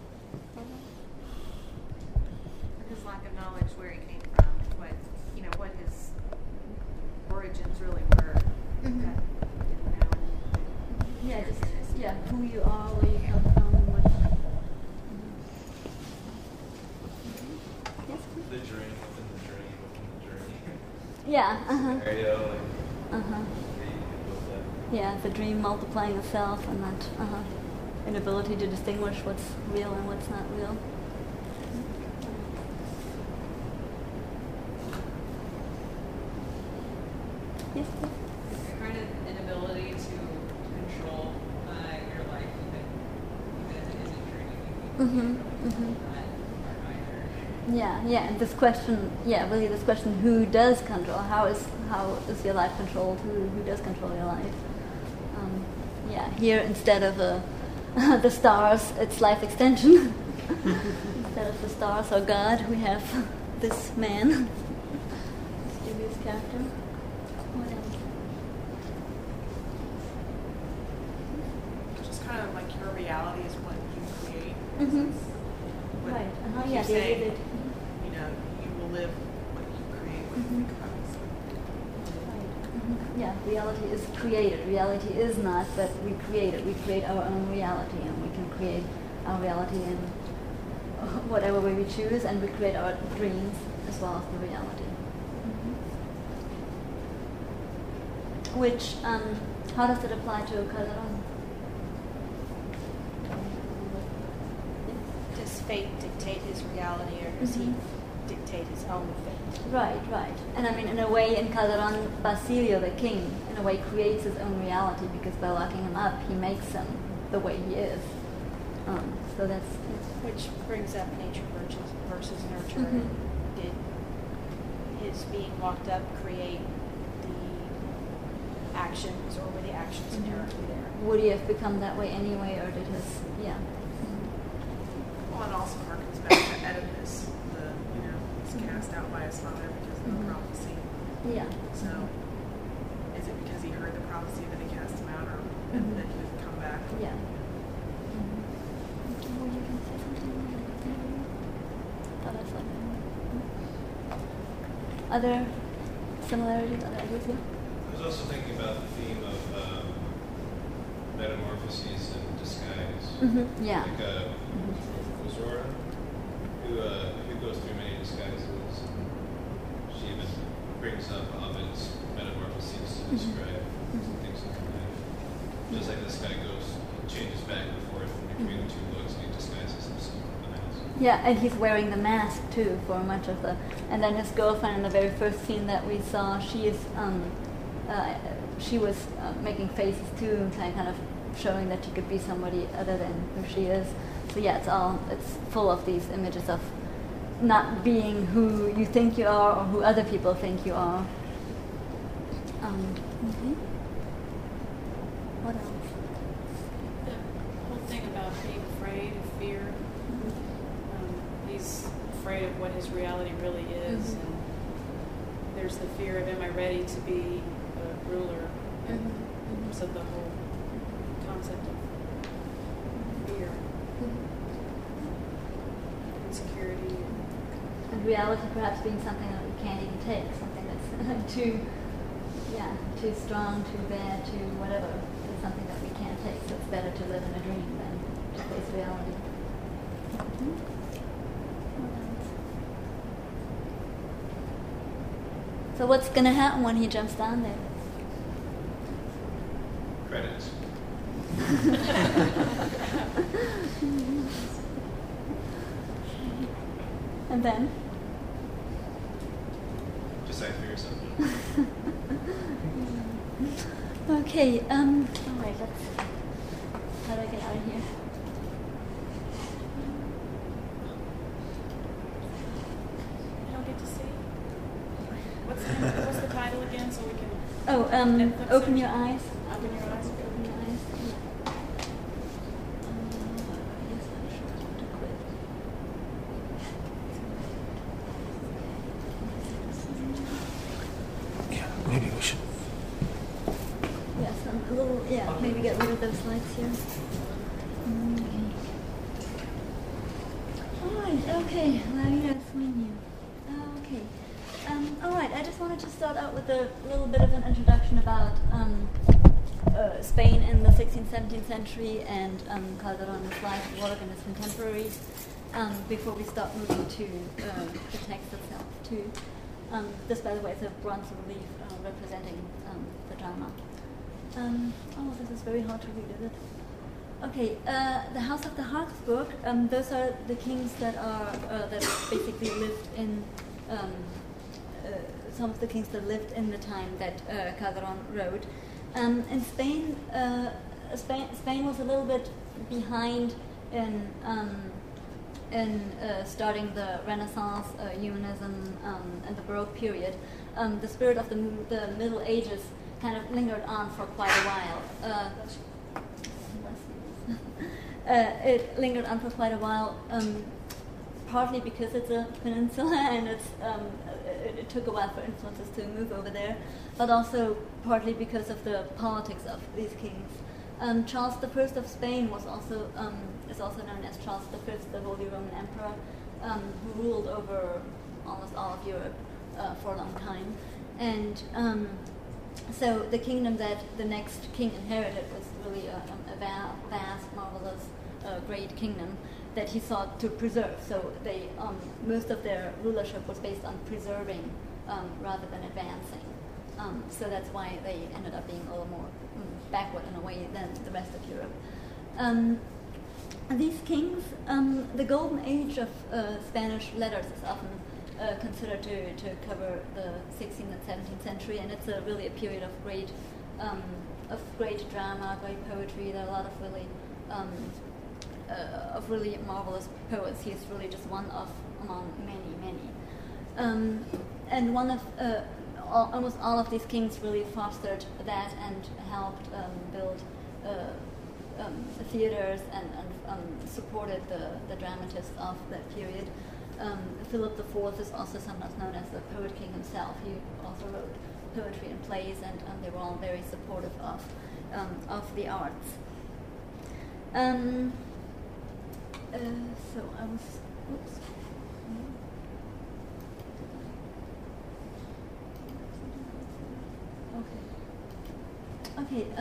His lack of knowledge where he came from, what his origins really were. Mhm. That he didn't know. Yeah, just who you are, where you come from, what. Yes, please. The dream within the dream within the dream. Yeah. Scenario, like, Uh-huh. with that. Yeah, the dream multiplying itself and that inability to distinguish what's real and what's not real. Yes, please. Your kind of inability to control your life, even if it isn't dreaming. Yeah, and this question, really this question, who does control? How is your life controlled? Who does control your life? Here instead of the stars, it's life extension. Instead of the stars or God, we have this man, this dubious character. What else? Just kind of like your reality is what you create. What Right. you Yeah, say, David. you will live what you create, what you become. Yeah, reality is created. Reality is not, but we create it. We create our own reality, and we can create our reality in whatever way we choose, and we create our dreams as well as the reality. Which, how does it apply to Calderon? Does fate dictate his reality, or does he dictate his own fate? Right. And I mean, in a way, in Calderon, Basilio, the king, in a way creates his own reality, because by locking him up, he makes him the way he is. So that's... Which brings up nature versus nurture. Did his being locked up create the actions, or were the actions inherently there? Would he have become that way anyway, or did his... Yeah. Well, and also harkens back to Oedipus, he's cast out by his father because of the prophecy. Yeah. So, is it because he heard the prophecy that he cast him out, or that he would come back? Yeah. Well, you can say something. Oh, that's like other similarities, other ideas here? I was also thinking about the theme of metamorphoses and disguise. Yeah. Like Uzora, who goes through many disguises. She even brings up Ovid's metamorphoses to describe things like that. Just like this guy changes back and forth between the two books, and he disguises himself with the mask. Yeah, and he's wearing the mask too for much of the. And then his girlfriend in the very first scene that we saw, she was making faces too, kind of showing that she could be somebody other than who she is. So yeah, it's full of these images of not being who you think you are or who other people think you are. What else? The whole thing about being afraid of fear. He's afraid of what his reality really is, and there's the fear of, am I ready to be a ruler? So the whole concept of fear, insecurity. And reality perhaps being something that we can't even take, something that's too strong, too bad, too whatever. It's something that we can't take, so it's better to live in a dream than to face reality. So what's going to happen when he jumps down there? Credits. And then? Decide for yourself. Okay, alright, how do I get out of here? I don't get to see. What's the title again, so we can... Oh, Open Your Eyes. Open Your Eyes. Open Your Eyes. Yes, I'm sure I want to quit. Yeah, maybe we should. Yes, a little, maybe get rid of those slides here. Alright, okay, La Vida Sueño. Okay. Alright, I just wanted to start out with a little bit of an introduction about Spain in the 16th, 17th century and Calderón's life, work, and his contemporaries before we start moving to the text itself too. This, by the way, is a bronze relief representing the drama. This is very hard to read, is it? Okay, the House of the Habsburg. Those are the kings that are that basically lived in some of the kings that lived in the time that Calderón wrote. In Spain, Spain was a little bit behind in starting the Renaissance, Humanism, and the Baroque period. The spirit of the Middle Ages kind of lingered on for quite a while. It lingered on for quite a while, partly because it's a peninsula and it took a while for influences to move over there, but also partly because of the politics of these kings. Charles I of Spain was also is also known as Charles V, the Holy Roman Emperor, who ruled over almost all of Europe for a long time, and so the kingdom that the next king inherited was really a vast, marvelous, great kingdom that he sought to preserve. So they most of their rulership was based on preserving rather than advancing. So that's why they ended up being a little more backward in a way than the rest of Europe. These kings, the golden age of Spanish letters is often considered to cover the 16th and 17th century, and it's really a period of great drama, great poetry. There are a lot of really marvelous poets. He's really just one of among many. And one of almost all of these kings really fostered that and helped build theaters and supported the dramatists of that period. Philip IV is also sometimes known as the poet king himself. He also wrote poetry and plays, and they were all very supportive of the arts. So I was. Oops. Okay.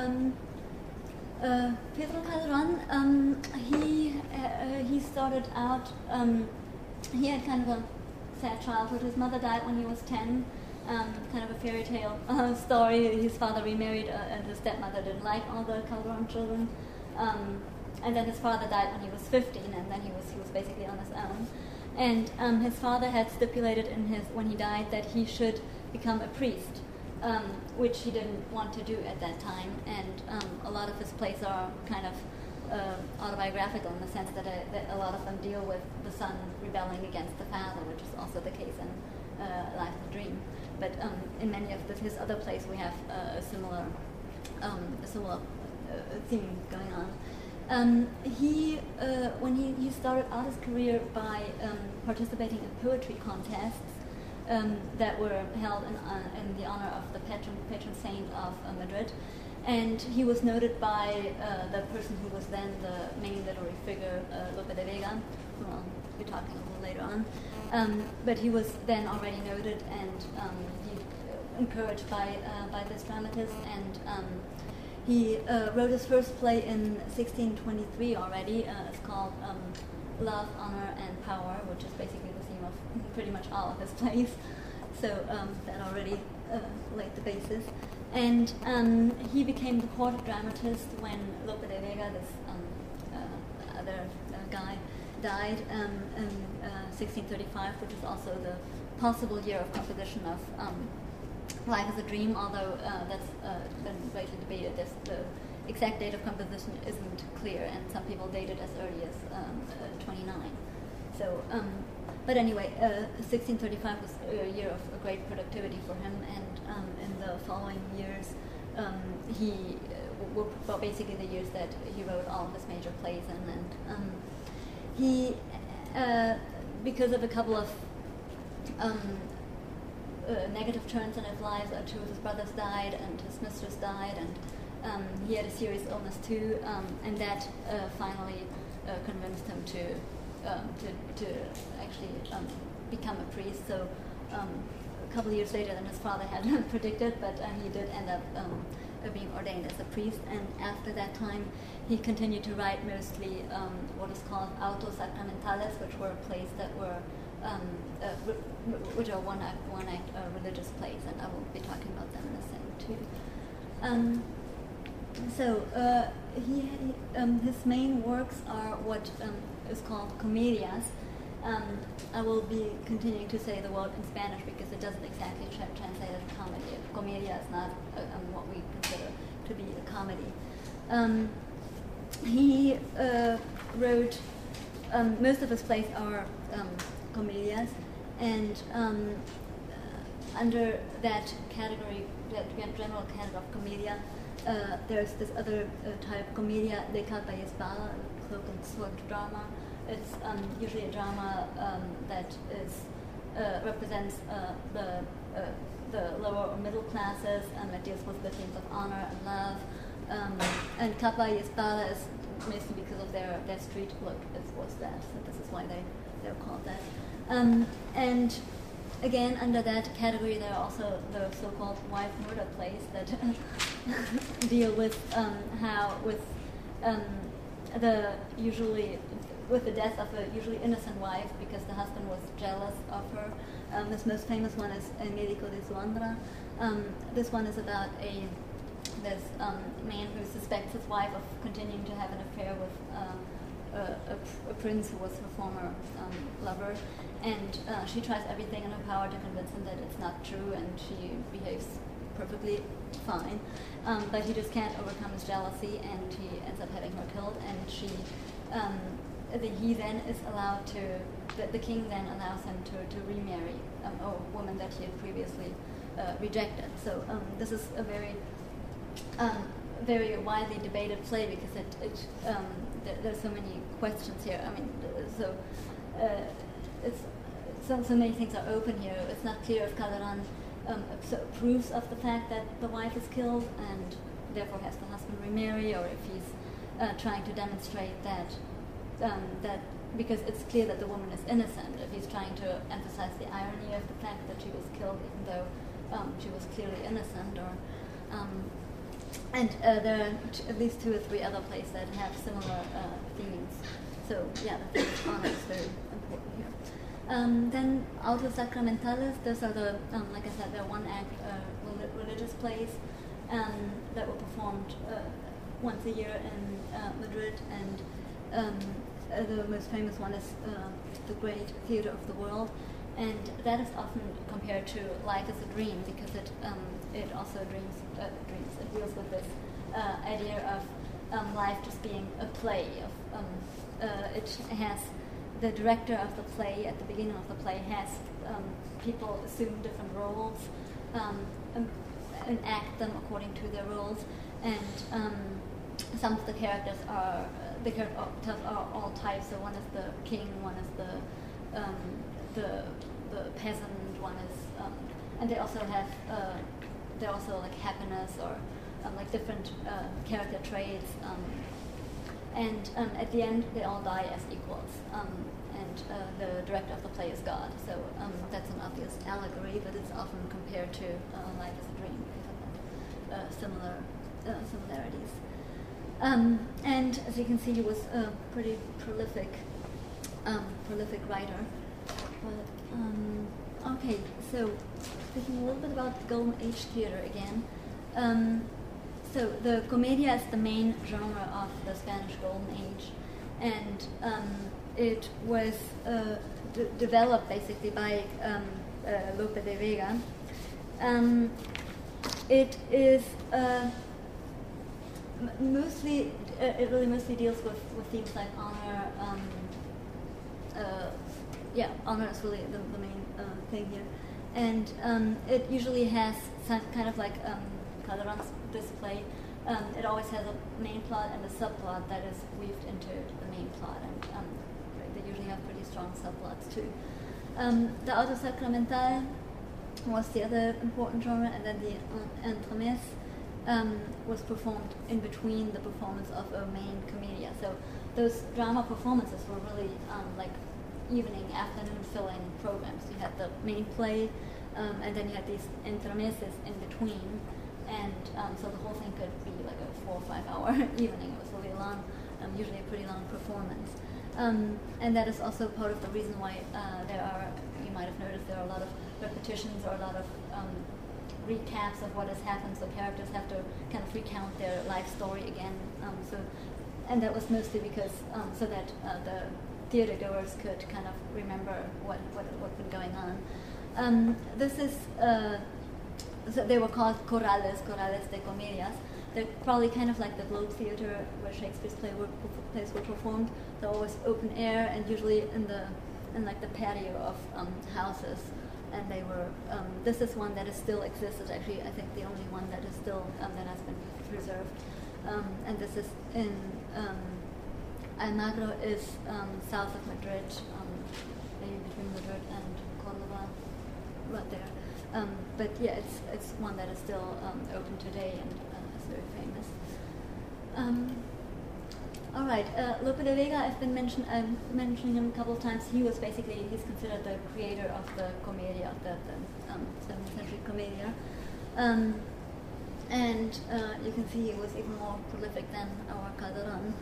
Pedro Calderón. He started out. He had kind of a sad childhood. His mother died when he was 10. Kind of a fairy tale story. His father remarried, and his stepmother didn't like all the Calderón children. And then his father died when he was 15, and then he was basically on his own. And his father had stipulated when he died that he should become a priest, which he didn't want to do at that time. And a lot of his plays are kind of autobiographical in the sense that a lot of them deal with the son rebelling against the father, which is also the case in Life of a Dream. But in many of his other plays, we have a similar theme going on. When he started out his career by participating in poetry contests that were held in the honor of the patron saint of Madrid, And he was noted by the person who was then the main literary figure, Lope de Vega, who I'll be talking a little later on. But he was then already noted and encouraged by this dramatist, and he wrote his first play in 1623 already. It's called Love, Honor, and Power, which is basically the theme of pretty much all of his plays. So that already laid the basis. And he became the court dramatist when Lope de Vega, this other guy, died in 1635, which is also the possible year of composition of Life is a Dream, although that's been greatly debated. The exact date of composition isn't clear, and some people date it as early as 29. So, but anyway, 1635 was a year of great productivity for him, and in the following years, he were basically the years that he wrote all of his major plays in, and he, because of a couple of negative turns in his life, two of his brothers died and his mistress died, and he had a serious illness too, and that finally convinced him to actually become a priest. So a couple of years later than his father had predicted, but he did end up being ordained as a priest. And after that time, he continued to write mostly what is called autos sacramentales, which were plays that were which are one-act religious plays, and I will be talking about them in a second too. So his main works are what is called comedias. I will be continuing to say the word in Spanish because it doesn't exactly translate as comedy. Comedia is not what we consider to be a comedy. He wrote, most of his plays are comedias, and under that category, that general category of comedia, there's this other type, comedia de capa y espada, cloak and sword drama. It's usually a drama that is represents the lower or middle classes, and it deals with the themes of honor and love. And capa y espada is mostly because of their street look. Was that? So this is why they're called that. And again, under that category, there are also the so-called wife murder plays that deal with with the death of a usually innocent wife because the husband was jealous of her. This most famous one is El Médico de Zuandra. This one is about this man who suspects his wife of continuing to have an affair with a prince who was her former lover, and she tries everything in her power to convince him that it's not true, and she behaves perfectly fine, but he just can't overcome his jealousy, and he ends up having her killed, and he then is allowed to, the king then allows him to remarry a woman that he had previously rejected. So this is a very very widely debated play because there's so many questions here. I mean, so many things are open here. It's not clear if Calderon approves of the fact that the wife is killed and therefore has the husband remarry, or if he's trying to demonstrate that because it's clear that the woman is innocent, if he's trying to emphasize the irony of the fact that she was killed even though she was clearly innocent, or and there are at least 2 or 3 other plays that have similar themes. So yeah, the theme of honor is very important here. Then autos sacramentales, those are the, like I said, they're one-act religious plays that were performed once a year in Madrid, and the most famous one is the Great Theater of the World, and that is often compared to Life is a Dream because it also it deals with this idea of life just being a play. It has the director of the play at the beginning of the play has people assume different roles and act them according to their roles, and some of the characters are all types. So one is the king, one is the peasant, one is and they also have they're also like happiness or like different character traits, and at the end they all die as equals. And the director of the play is God, so that's an obvious allegory, but it's often compared to Life is a Dream because of that similarities. And as you can see, he was a pretty prolific writer. But, okay, so speaking a little bit about the Golden Age theater again. So the comedia is the main genre of the Spanish Golden Age, and it was developed basically by Lope de Vega. It is it really mostly deals with themes like honor. Honor is really the main thing here, and it usually has some kind of like Calderon's display. It always has a main plot and a subplot that is weaved into the main plot, and they usually have pretty strong subplots too. The Auto Sacramental was the other important genre, and then the Entremés was performed in between the performance of a main commedia. So those drama performances were really like evening, afternoon fill-in programs. You had the main play, and then you had these entremeses in between, and so the whole thing could be like a 4 or 5 hour evening. It was really long, usually a pretty long performance. And that is also part of the reason why you might have noticed there are a lot of repetitions or a lot of recaps of what has happened, so characters have to kind of recount their life story again. And that was mostly because so that the theater goers could kind of remember what's been going on. This is so they were called corrales de comedias. They're probably kind of like the Globe Theatre where Shakespeare's plays were performed. They're always open air and usually in like the patio of houses. And they were. This is one that is still exists. It's actually, I think, the only one that is still that has been preserved. And this is in Almagro, is south of Madrid, maybe between Madrid and Córdoba, right there. But yeah, it's one that is still open today and is very famous. All right, Lope de Vega, I've been mentioning him a couple of times. He's considered the creator of the comedia, of the 17th century comedia. And you can see he was even more prolific than our Calderon.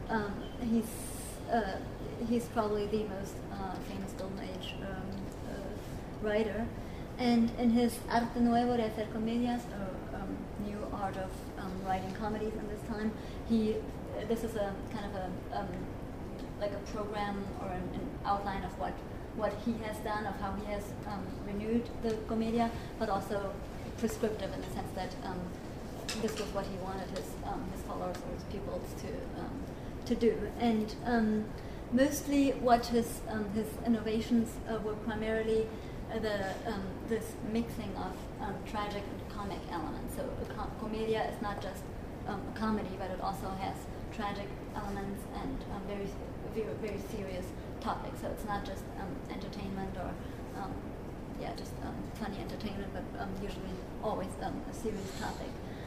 He's probably the most famous Golden Age writer. And in his Arte Nuevo de Hacer Comedias, or new art of writing comedies in this time, this is a kind of a like a program or an outline of what he has done, of how he has renewed the comedia, but also prescriptive in the sense that this was what he wanted his followers or his pupils to do. And mostly what his innovations were primarily this mixing of tragic and comic elements. So a comedia is not just a comedy, but it also has tragic elements and very, very, very serious topics. So it's not just entertainment or just funny entertainment, but usually always a serious topic.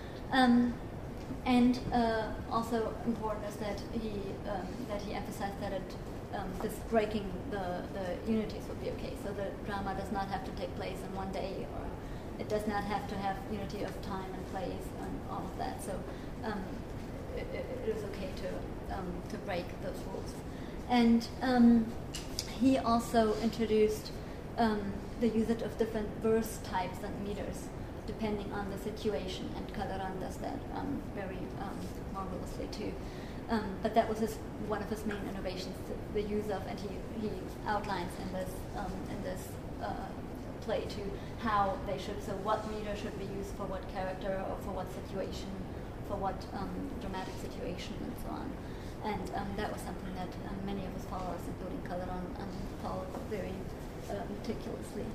And also important is that he emphasized that this breaking the unities would be okay. So the drama does not have to take place in one day, or it does not have to have unity of time and place and all of that. So it is okay to break those rules. And he also introduced the usage of different verse types and meters depending on the situation, and Calderon does that very marvelously too. But that was one of his main innovations, the use of, and he outlines in this play too, how they should, so what meter should be used for what character or for what situation, for what dramatic situation and so on. And that was something that many of his followers, including Calderon, followed very meticulously.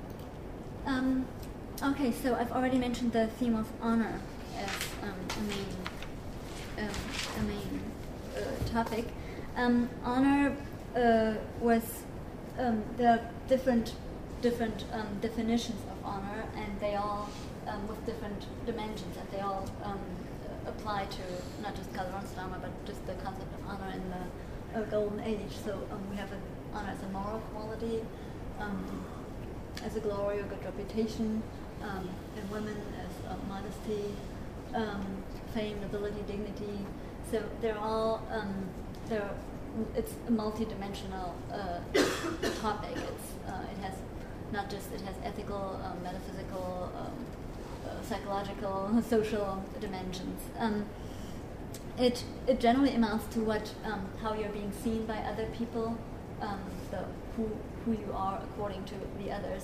Okay, so I've already mentioned the theme of honor as a main topic. Honor was there are different different definitions of honor, and they all with different dimensions, and they all apply to not just Kaloronsdharma, but just the concept of honor in the Golden Age. So we have honor as a moral quality, as a glory or good reputation, in women as modesty, fame, nobility, dignity. So they're all it's a multi-dimensional topic. It has not just it has ethical, metaphysical, psychological, social dimensions. It generally amounts to how you're being seen by other people, who you are according to the others,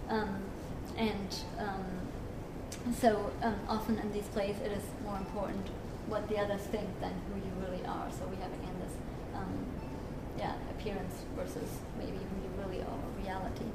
so often in these plays it is more important what the others think than who you really are. So we have again this appearance versus maybe who you really are, reality.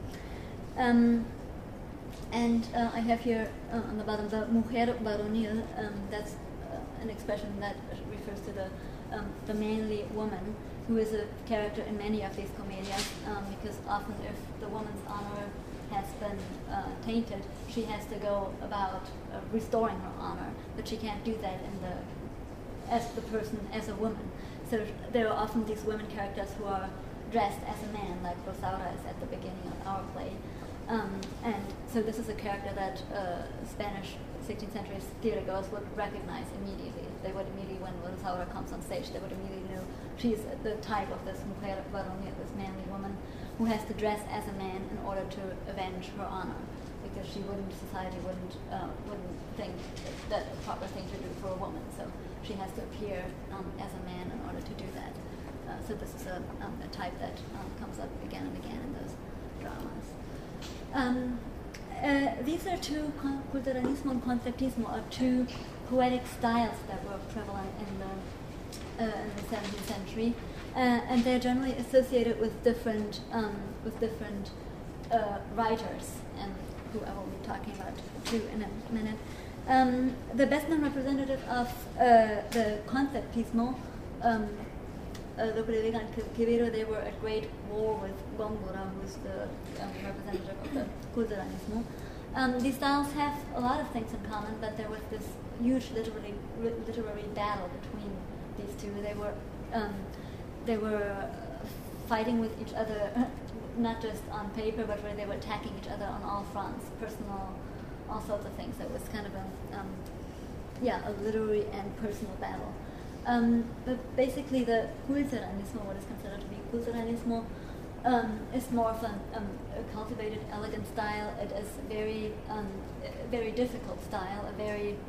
And I have here on the bottom the mujer varonil. That's an expression that refers to the manly woman, who is a character in many of these comedias, because often if the woman's honor has been tainted, she has to go about restoring her honor, but she can't do that as a woman. So there are often these women characters who are dressed as a man, like Rosaura is at the beginning of our play. And so this is a character that Spanish 16th century theatergoers would recognize immediately. They would immediately, when Rosaura comes on stage, they would immediately know she's the type of this mujer varonil, this manly woman, who has to dress as a man in order to avenge her honor, because society wouldn't think that a proper thing to do for a woman. So she has to appear as a man in order to do that. So this is a type that comes up again and again in those dramas. These are two, culturalismo and conceptismo, are two poetic styles that were prevalent in the 17th century, and they're generally associated with different writers, and who I will be talking about too in a minute. The best known representative of the conceptismo, Lope de Vega and Quevedo, they were at great war with Góngora, who's the representative of the culturalismo. These styles have a lot of things in common, but there was this huge literary battle between these two. They were fighting with each other, not just on paper, but where they were attacking each other on all fronts, personal, all sorts of things. So it was kind of a literary and personal battle. But basically the culturalismo, what is considered to be culturalismo, is more of a cultivated, elegant style. It is very, very difficult style, a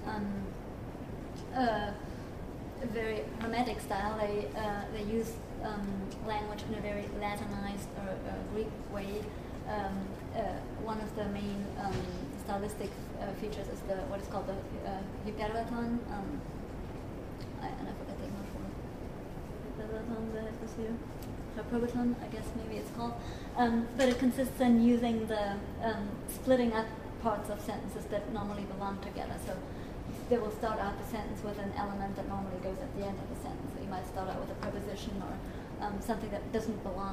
very hermetic style. They use language in a very Latinized or Greek way. One of the main stylistic features is what is called the hyperbaton. And I forget the English word. Hyperbaton, the atmosphere. Hyperbaton, I guess maybe it's called. But it consists in using the splitting up parts of sentences that normally belong together. So they will start out the sentence with an element that normally goes at the end of the sentence. So you might start out with a preposition or something that doesn't belong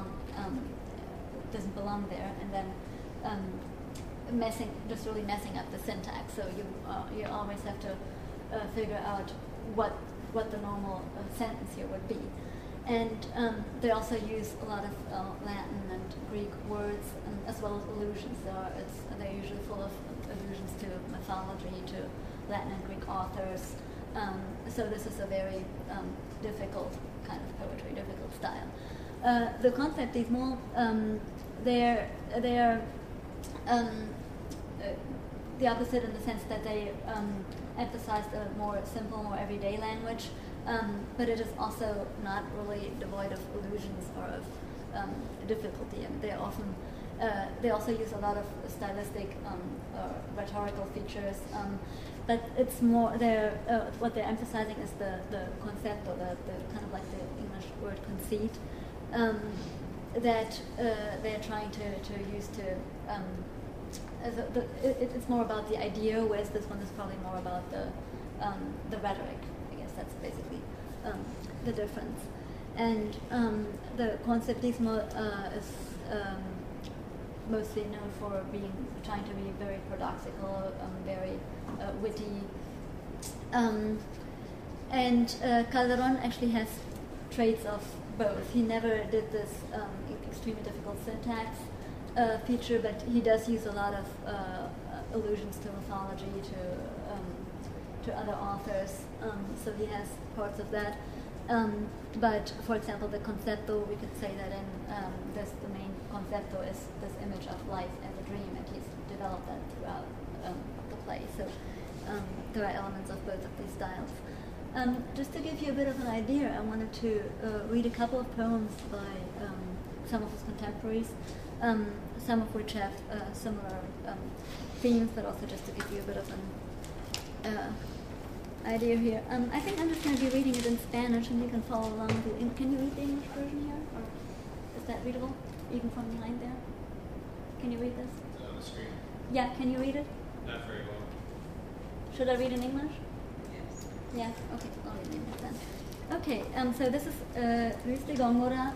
there, and then really messing up the syntax. So you always have to figure out what the normal sentence here would be. And they also use a lot of Latin and Greek words, as well as allusions. They're usually full of allusions to mythology, to Latin and Greek authors. So this is a very difficult kind of poetry, difficult style. The conceptismo, they're the opposite in the sense that they emphasize a more simple, more everyday language, but it is also not really devoid of allusions or of difficulty. And they also use a lot of stylistic rhetorical features, but it's more what they're emphasizing is the concept, or the kind of like the English word conceit, that they're trying to use to. It's more about the idea, whereas this one is probably more about the rhetoric. I guess that's basically the difference. And the conceptismo is mostly known for trying to be very paradoxical, very witty. And Calderon actually has traits of both. He never did this extremely difficult syntax feature, but he does use a lot of allusions to mythology, to other authors. So he has parts of that. But for example, the concepto, we could say that in the main concepto is this image of life as a dream, and he's developed that throughout the play. So there are elements of both of these styles. Just to give you a bit of an idea, I wanted to read a couple of poems by some of his contemporaries, some of which have similar themes, but also just to give you a bit of an idea here. I think I'm just going to be reading it in Spanish, and you can follow along. Can you read the English version here? Or is that readable, even from behind there? Can you read this? On the screen? Yeah, can you read it? Not very well. Should I read in English? Yes. Yeah, okay, I'll read in English then. Okay, so this is Luis de Góngora.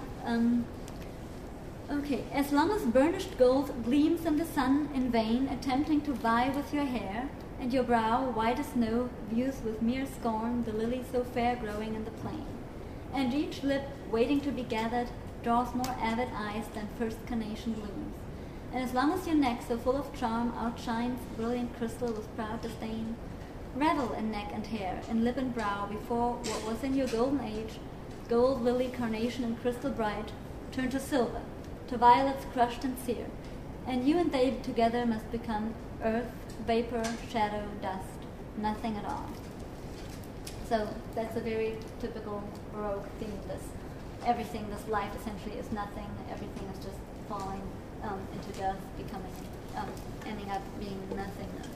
Okay, as long as burnished gold gleams in the sun in vain, attempting to vie with your hair, and your brow, white as snow, views with mere scorn the lily so fair growing in the plain, and each lip, waiting to be gathered, draws more avid eyes than first carnation blooms. And as long as your neck, so full of charm, outshines brilliant crystal with proud disdain, revel in neck and hair, in lip and brow, before what was in your golden age, gold, lily, carnation, and crystal bright, turn to silver, to violets crushed and sere, and you and they together must become earth, vapor, shadow, dust, nothing at all. So that's a very typical Baroque theme. Everything, this life essentially is nothing. Everything is just falling into dust, becoming, ending up being nothingness.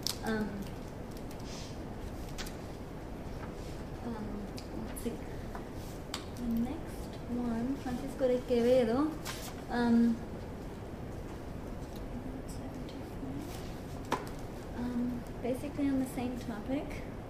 Let's see. The next one, Francisco de Quevedo. Basically on the same topic.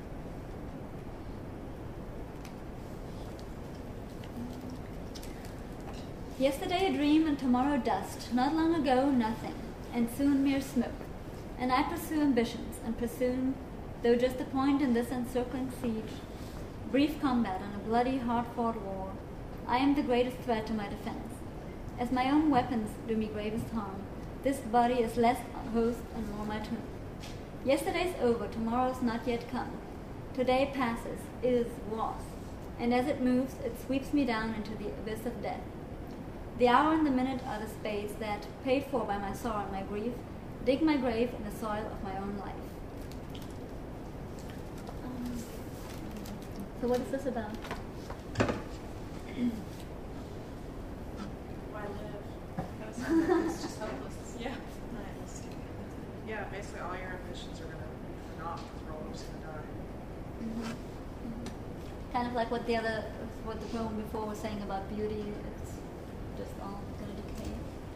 Yesterday a dream and tomorrow dust, not long ago nothing, and soon mere smoke. And I pursue ambitions, and pursue, though just a point in this encircling siege, brief combat on a bloody, hard-fought war, I am the greatest threat to my defense. As my own weapons do me gravest harm, this body is less host and more my tomb. Yesterday's over, tomorrow's not yet come. Today passes, is, was, and as it moves, it sweeps me down into the abyss of death. The hour and the minute are the spades that, paid for by my sorrow and my grief, dig my grave in the soil of my own life. So what is this about? Why live? It's just hopeless. Yeah. Yeah, basically all your ambitions are going to not roll, just going to die. Mm-hmm. Kind of like what the poem before was saying about beauty. It's just all going to decay.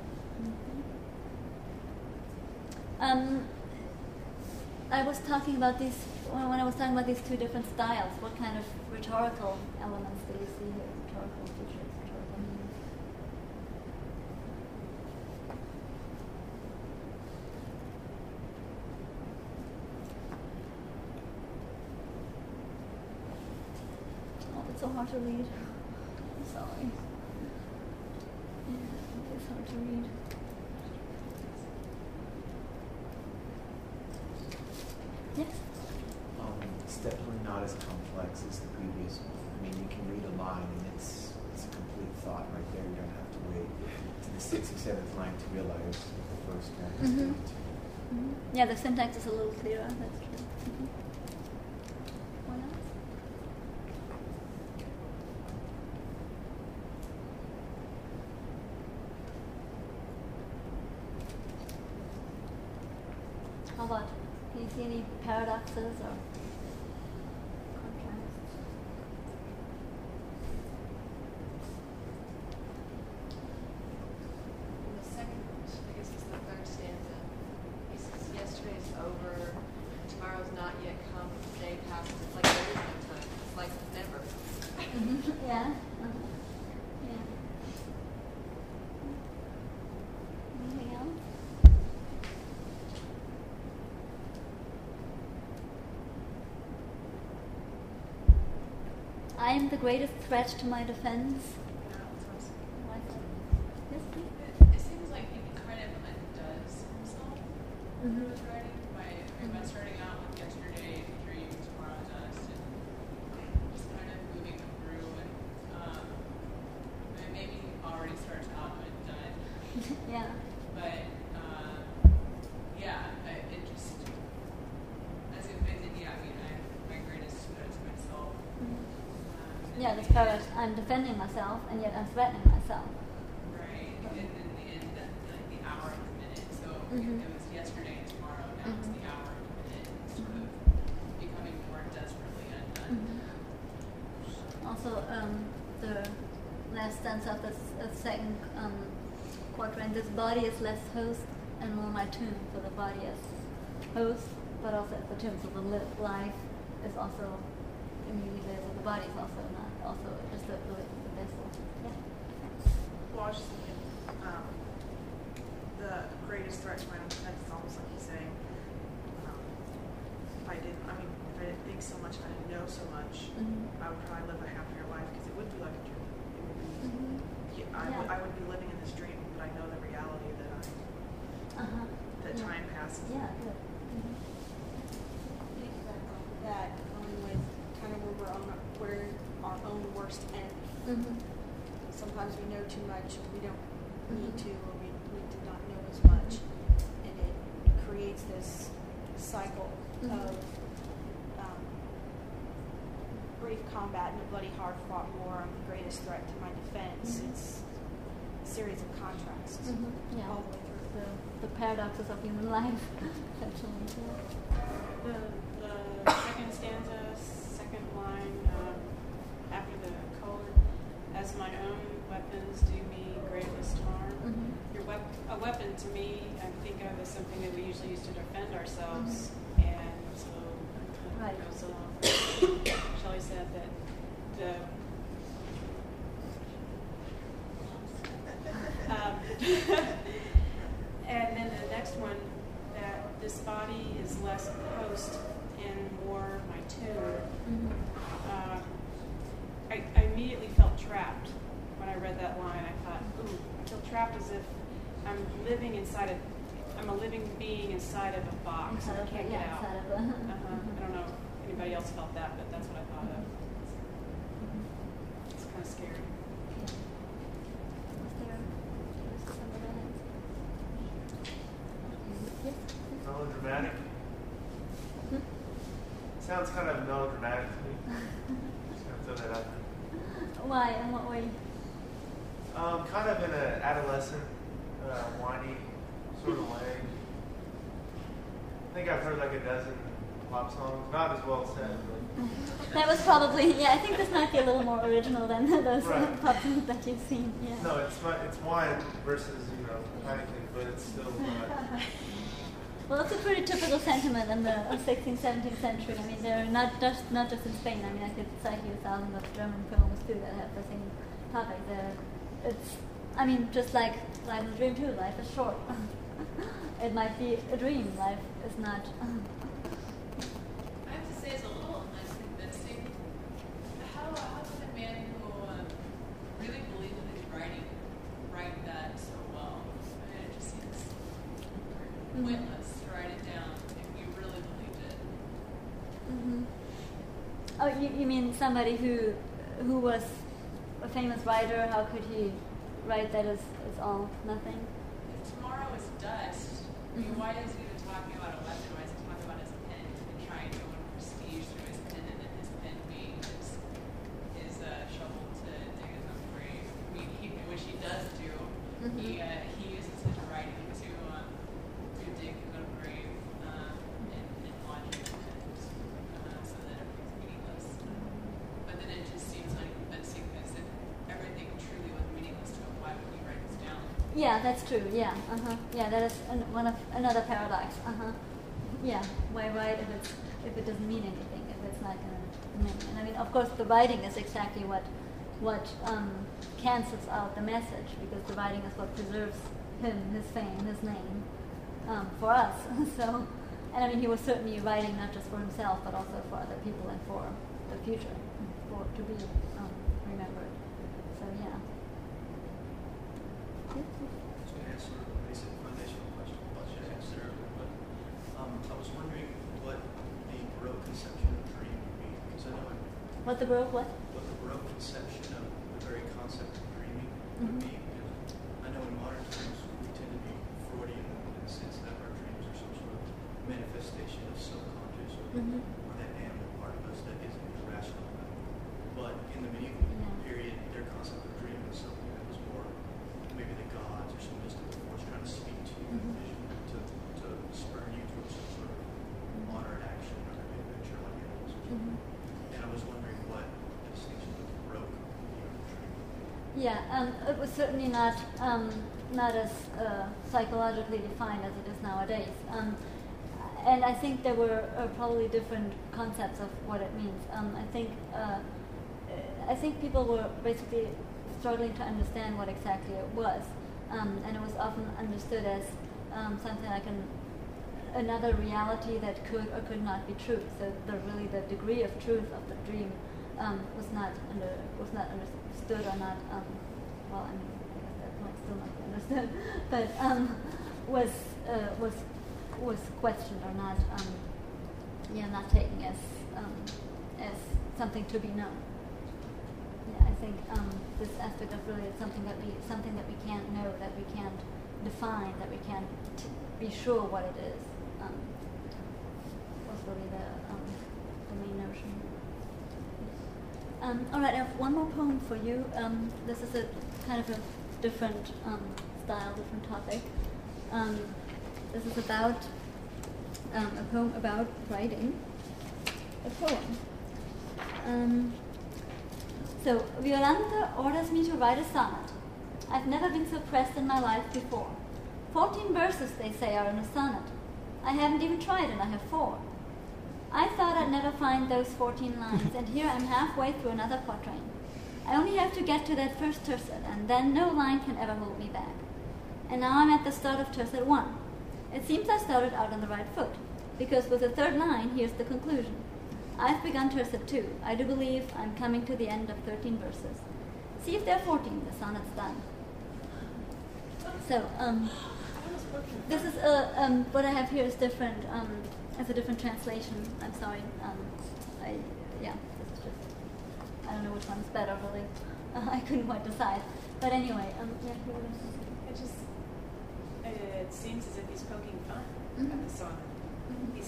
Mm-hmm. I was talking about these, when I was talking about these two different styles, what kind of rhetorical elements do you see here? Rhetorical features, rhetorical meanings? Oh, it's so hard to read. I'm sorry. Yeah, it's hard to read. Yes? It's definitely not as complex as the previous one. I mean, you can read a line and it's a complete thought right there. You don't have to wait to the 6th or 7th line to realize what the first one is. Mm-hmm. Mm-hmm. Yeah, the syntax is a little clearer. That's true. Mm-hmm. What else? How about, can you see any paradoxes or contrasts? In the second, I guess it's the third stanza, he says, yesterday's over, tomorrow's not yet come, the day passes, it's like there is no time, it's like never. Mm-hmm. Yeah. Yeah. Anything else? I am the greatest threat to my defense. Yes, please. It seems like he kind of undoes himself Mhm. with writing by starting out with yesterday, dream, tomorrow, dust, and just kind of moving through and maybe he already starts out undone. Yeah. But it just as if my greatest threat to myself. Yeah, that's paradox. I'm defending myself, and yet I'm threatening myself. Right, and in the end, like the hour and the minute. So Mhm. it was yesterday and tomorrow. Now it's Mhm. the hour and the minute. Sort of becoming more desperately undone. Also, the last stanza of the second quatrain, this body is less host and more my tomb, for the body is host, but also the tomb, so the life is also immediately, so the body is also not, also just the vessel. Yeah. Well, I was just thinking, the greatest threat to my own defense is almost like he's saying, if I didn't think so much, if I didn't know so much, I would probably live a happier life, because it would be like a dream. It would be, I would be living in this dream, but I know the reality that that time passes. Yeah, good. That with kind of where we're our own worst end. Sometimes we know too much, we don't need to, or we did not know as much, and it creates this cycle of brief combat in a bloody, hard-fought war. I'm the greatest threat to my defense. It's a series of contrasts Yeah. all the way through. The paradoxes of human life, essentially. The second stanza, second line, after the colon, as my own weapons do me greatest harm. A weapon to me, I think of as something that we usually use to defend ourselves, and so it goes along. Shelley said that and then the next one, that this body is less host and more my tomb. I immediately felt trapped when I read that line. I thought, ooh, I feel trapped as if I'm a living being inside of a box and I can't get out. I don't know if anybody else felt that, but that's what I thought of. It's kind of scary. Melodramatic? Sounds kind of melodramatic to me. Just gonna throw that out there. Why? In what way? Kind of in an adolescent, whiny sort of way. I think I've heard like a dozen pop songs, not as well said, but That was probably, I think this might be a little more original than those pop songs that you've seen. Yeah. no, it's wine versus Heineken, but it's still. Well, it's a pretty typical sentiment in the 16th, 17th century. I mean, they're not just in Spain. I mean, I could cite you thousands of German films too that have the same topic. Just like life is a dream too. Life is short. It might be a dream. Life is not. I have to say, it's a little unconvincing. How could a man who really believes in his writing write that so well? I mean, it just seems pointless to write it down if you really believed it. Oh, you mean somebody who was a famous writer? How could he write that is all nothing? If tomorrow is dust, I mean, why is he even talking about a weapon? Why is he talking about his pen and trying to win prestige through his pen, and then his pen being his shovel to dig his own grave? I mean, which he does do. He uses his writing to dig his own grave and logic, so that everything's meaningless. But then it just seems unconvincing, as if everything truly was meaningless to him. Why would he write this down? Yeah, that's true. Yeah, yeah, that is another paradox. Yeah, why write if it doesn't mean anything? If it's not going to mean? And I mean, of course, the writing is exactly what cancels out the message, because the writing is what preserves him, his fame, his name, for us. So, and I mean, he was certainly writing not just for himself, but also for other people and for the future. to be remembered. So yeah. I was going to ask sort of a basic foundational question. I should have asked it earlier, but I was wondering what the Baroque conception of dream would be, because I know What the Baroque what? What the Baroque conception of the very concept of dreaming would be. Because I know in modern times we tend to be Freudian in the sense that our dreams are some sort of manifestation of subconscious or that animal part of us that isn't irrational. But in the medieval period, their concept of dream was something that was more maybe the gods or some mystical force trying to speak to you in vision to spur you towards some sort of modern action or adventure like animals or something. And I was wondering what the distinction of the Baroque would be on the dream. Yeah, it was certainly not as psychologically defined as it is nowadays. And I think there were probably different concepts of what it means. I think people were basically struggling to understand what exactly it was, and it was often understood as something like another reality that could or could not be true. So the degree of truth of the dream was not understood or not. Well, I mean, I guess that might still not be understood, but was questioned or not, not taken as something to be known. Yeah, I think this aspect of really is something that we can't know, that we can't define, that we can't be sure what it is. Was really the main notion. All right, I have one more poem for you. This is a kind of a different style, different topic. This is about a poem about writing a poem. So, Violante orders me to write a sonnet. I've never been so pressed in my life before. 14 verses, they say, are in a sonnet. I haven't even tried and I have 4. I thought I'd never find those 14 lines, and here I'm halfway through another quatrain. I only have to get to that first tercet, and then no line can ever hold me back. And now I'm at the start of tercet 1. It seems I started out on the right foot, because with the third line, here's the conclusion. I've begun tercet 2. I do believe I'm coming to the end of 13 verses. See if there are 14, the sonnet's done. So, this is what I have here is different. It's a different translation. I'm sorry. This is just, I don't know which one's better, really. I couldn't quite decide. But anyway, it seems as if he's poking fun at the sonnet. He's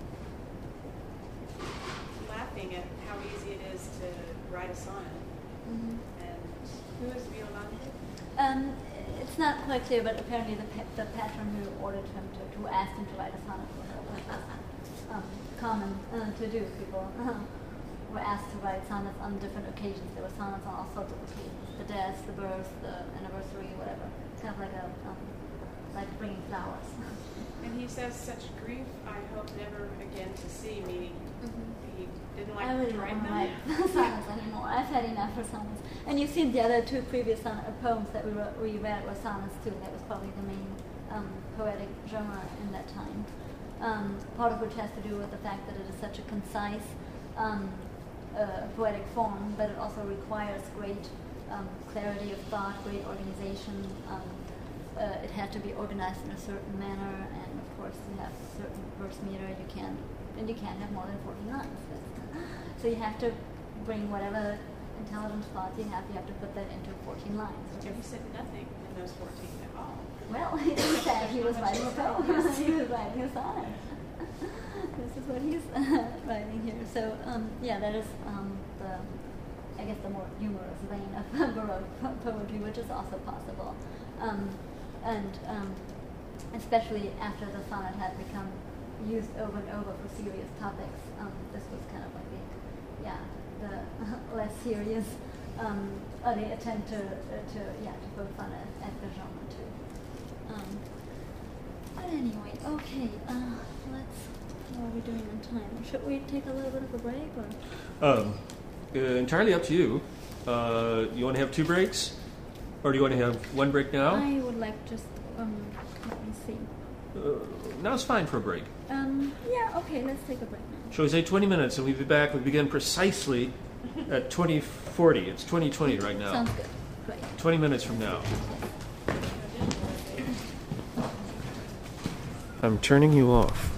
laughing at how easy it is to write a sonnet. And who is Violante? It's not quite clear, but apparently the patron who ordered him who asked him to write a sonnet for her, which was common to do. People were asked to write sonnets on different occasions. There were sonnets on all sorts of occasions: the death, the birth, the anniversary, whatever. It's kind of like bringing flowers. And he says, "Such grief I hope never again to see," meaning he didn't like I really to write don't them. write sonnets anymore. I've had enough for sonnets. And you've seen the other 2 previous poems that we read were sonnets too. That was probably the main poetic genre in that time. Part of which has to do with the fact that it is such a concise poetic form, but it also requires great clarity of thought, great organization. It had to be organized in a certain manner, and of course you have a certain verse meter. You can't have more than 14 lines. So you have to bring whatever intelligent thoughts you have to put that into 14 lines. And he said nothing in those 14 at all. Well, he said he was writing a poem. He was writing a sonnet. This is what he's writing here. So, that is the more humorous vein of Baroque poetry, which is also possible. Especially after the sonnet had become used over and over for serious topics, this was kind of like the less serious early attempt to poke fun at the genre too. But anyway, okay, how are we doing on time? Should we take a little bit of a break, or? Entirely up to you. You want to have 2 breaks? Or do you want to have 1 break now? I would like just, let me see. Now's fine for a break. Okay, let's take a break now. Shall we say 20 minutes and we'll be back? We begin precisely at 2040. It's 2020 right now. Sounds good. Great. 20 minutes from now. I'm turning you off.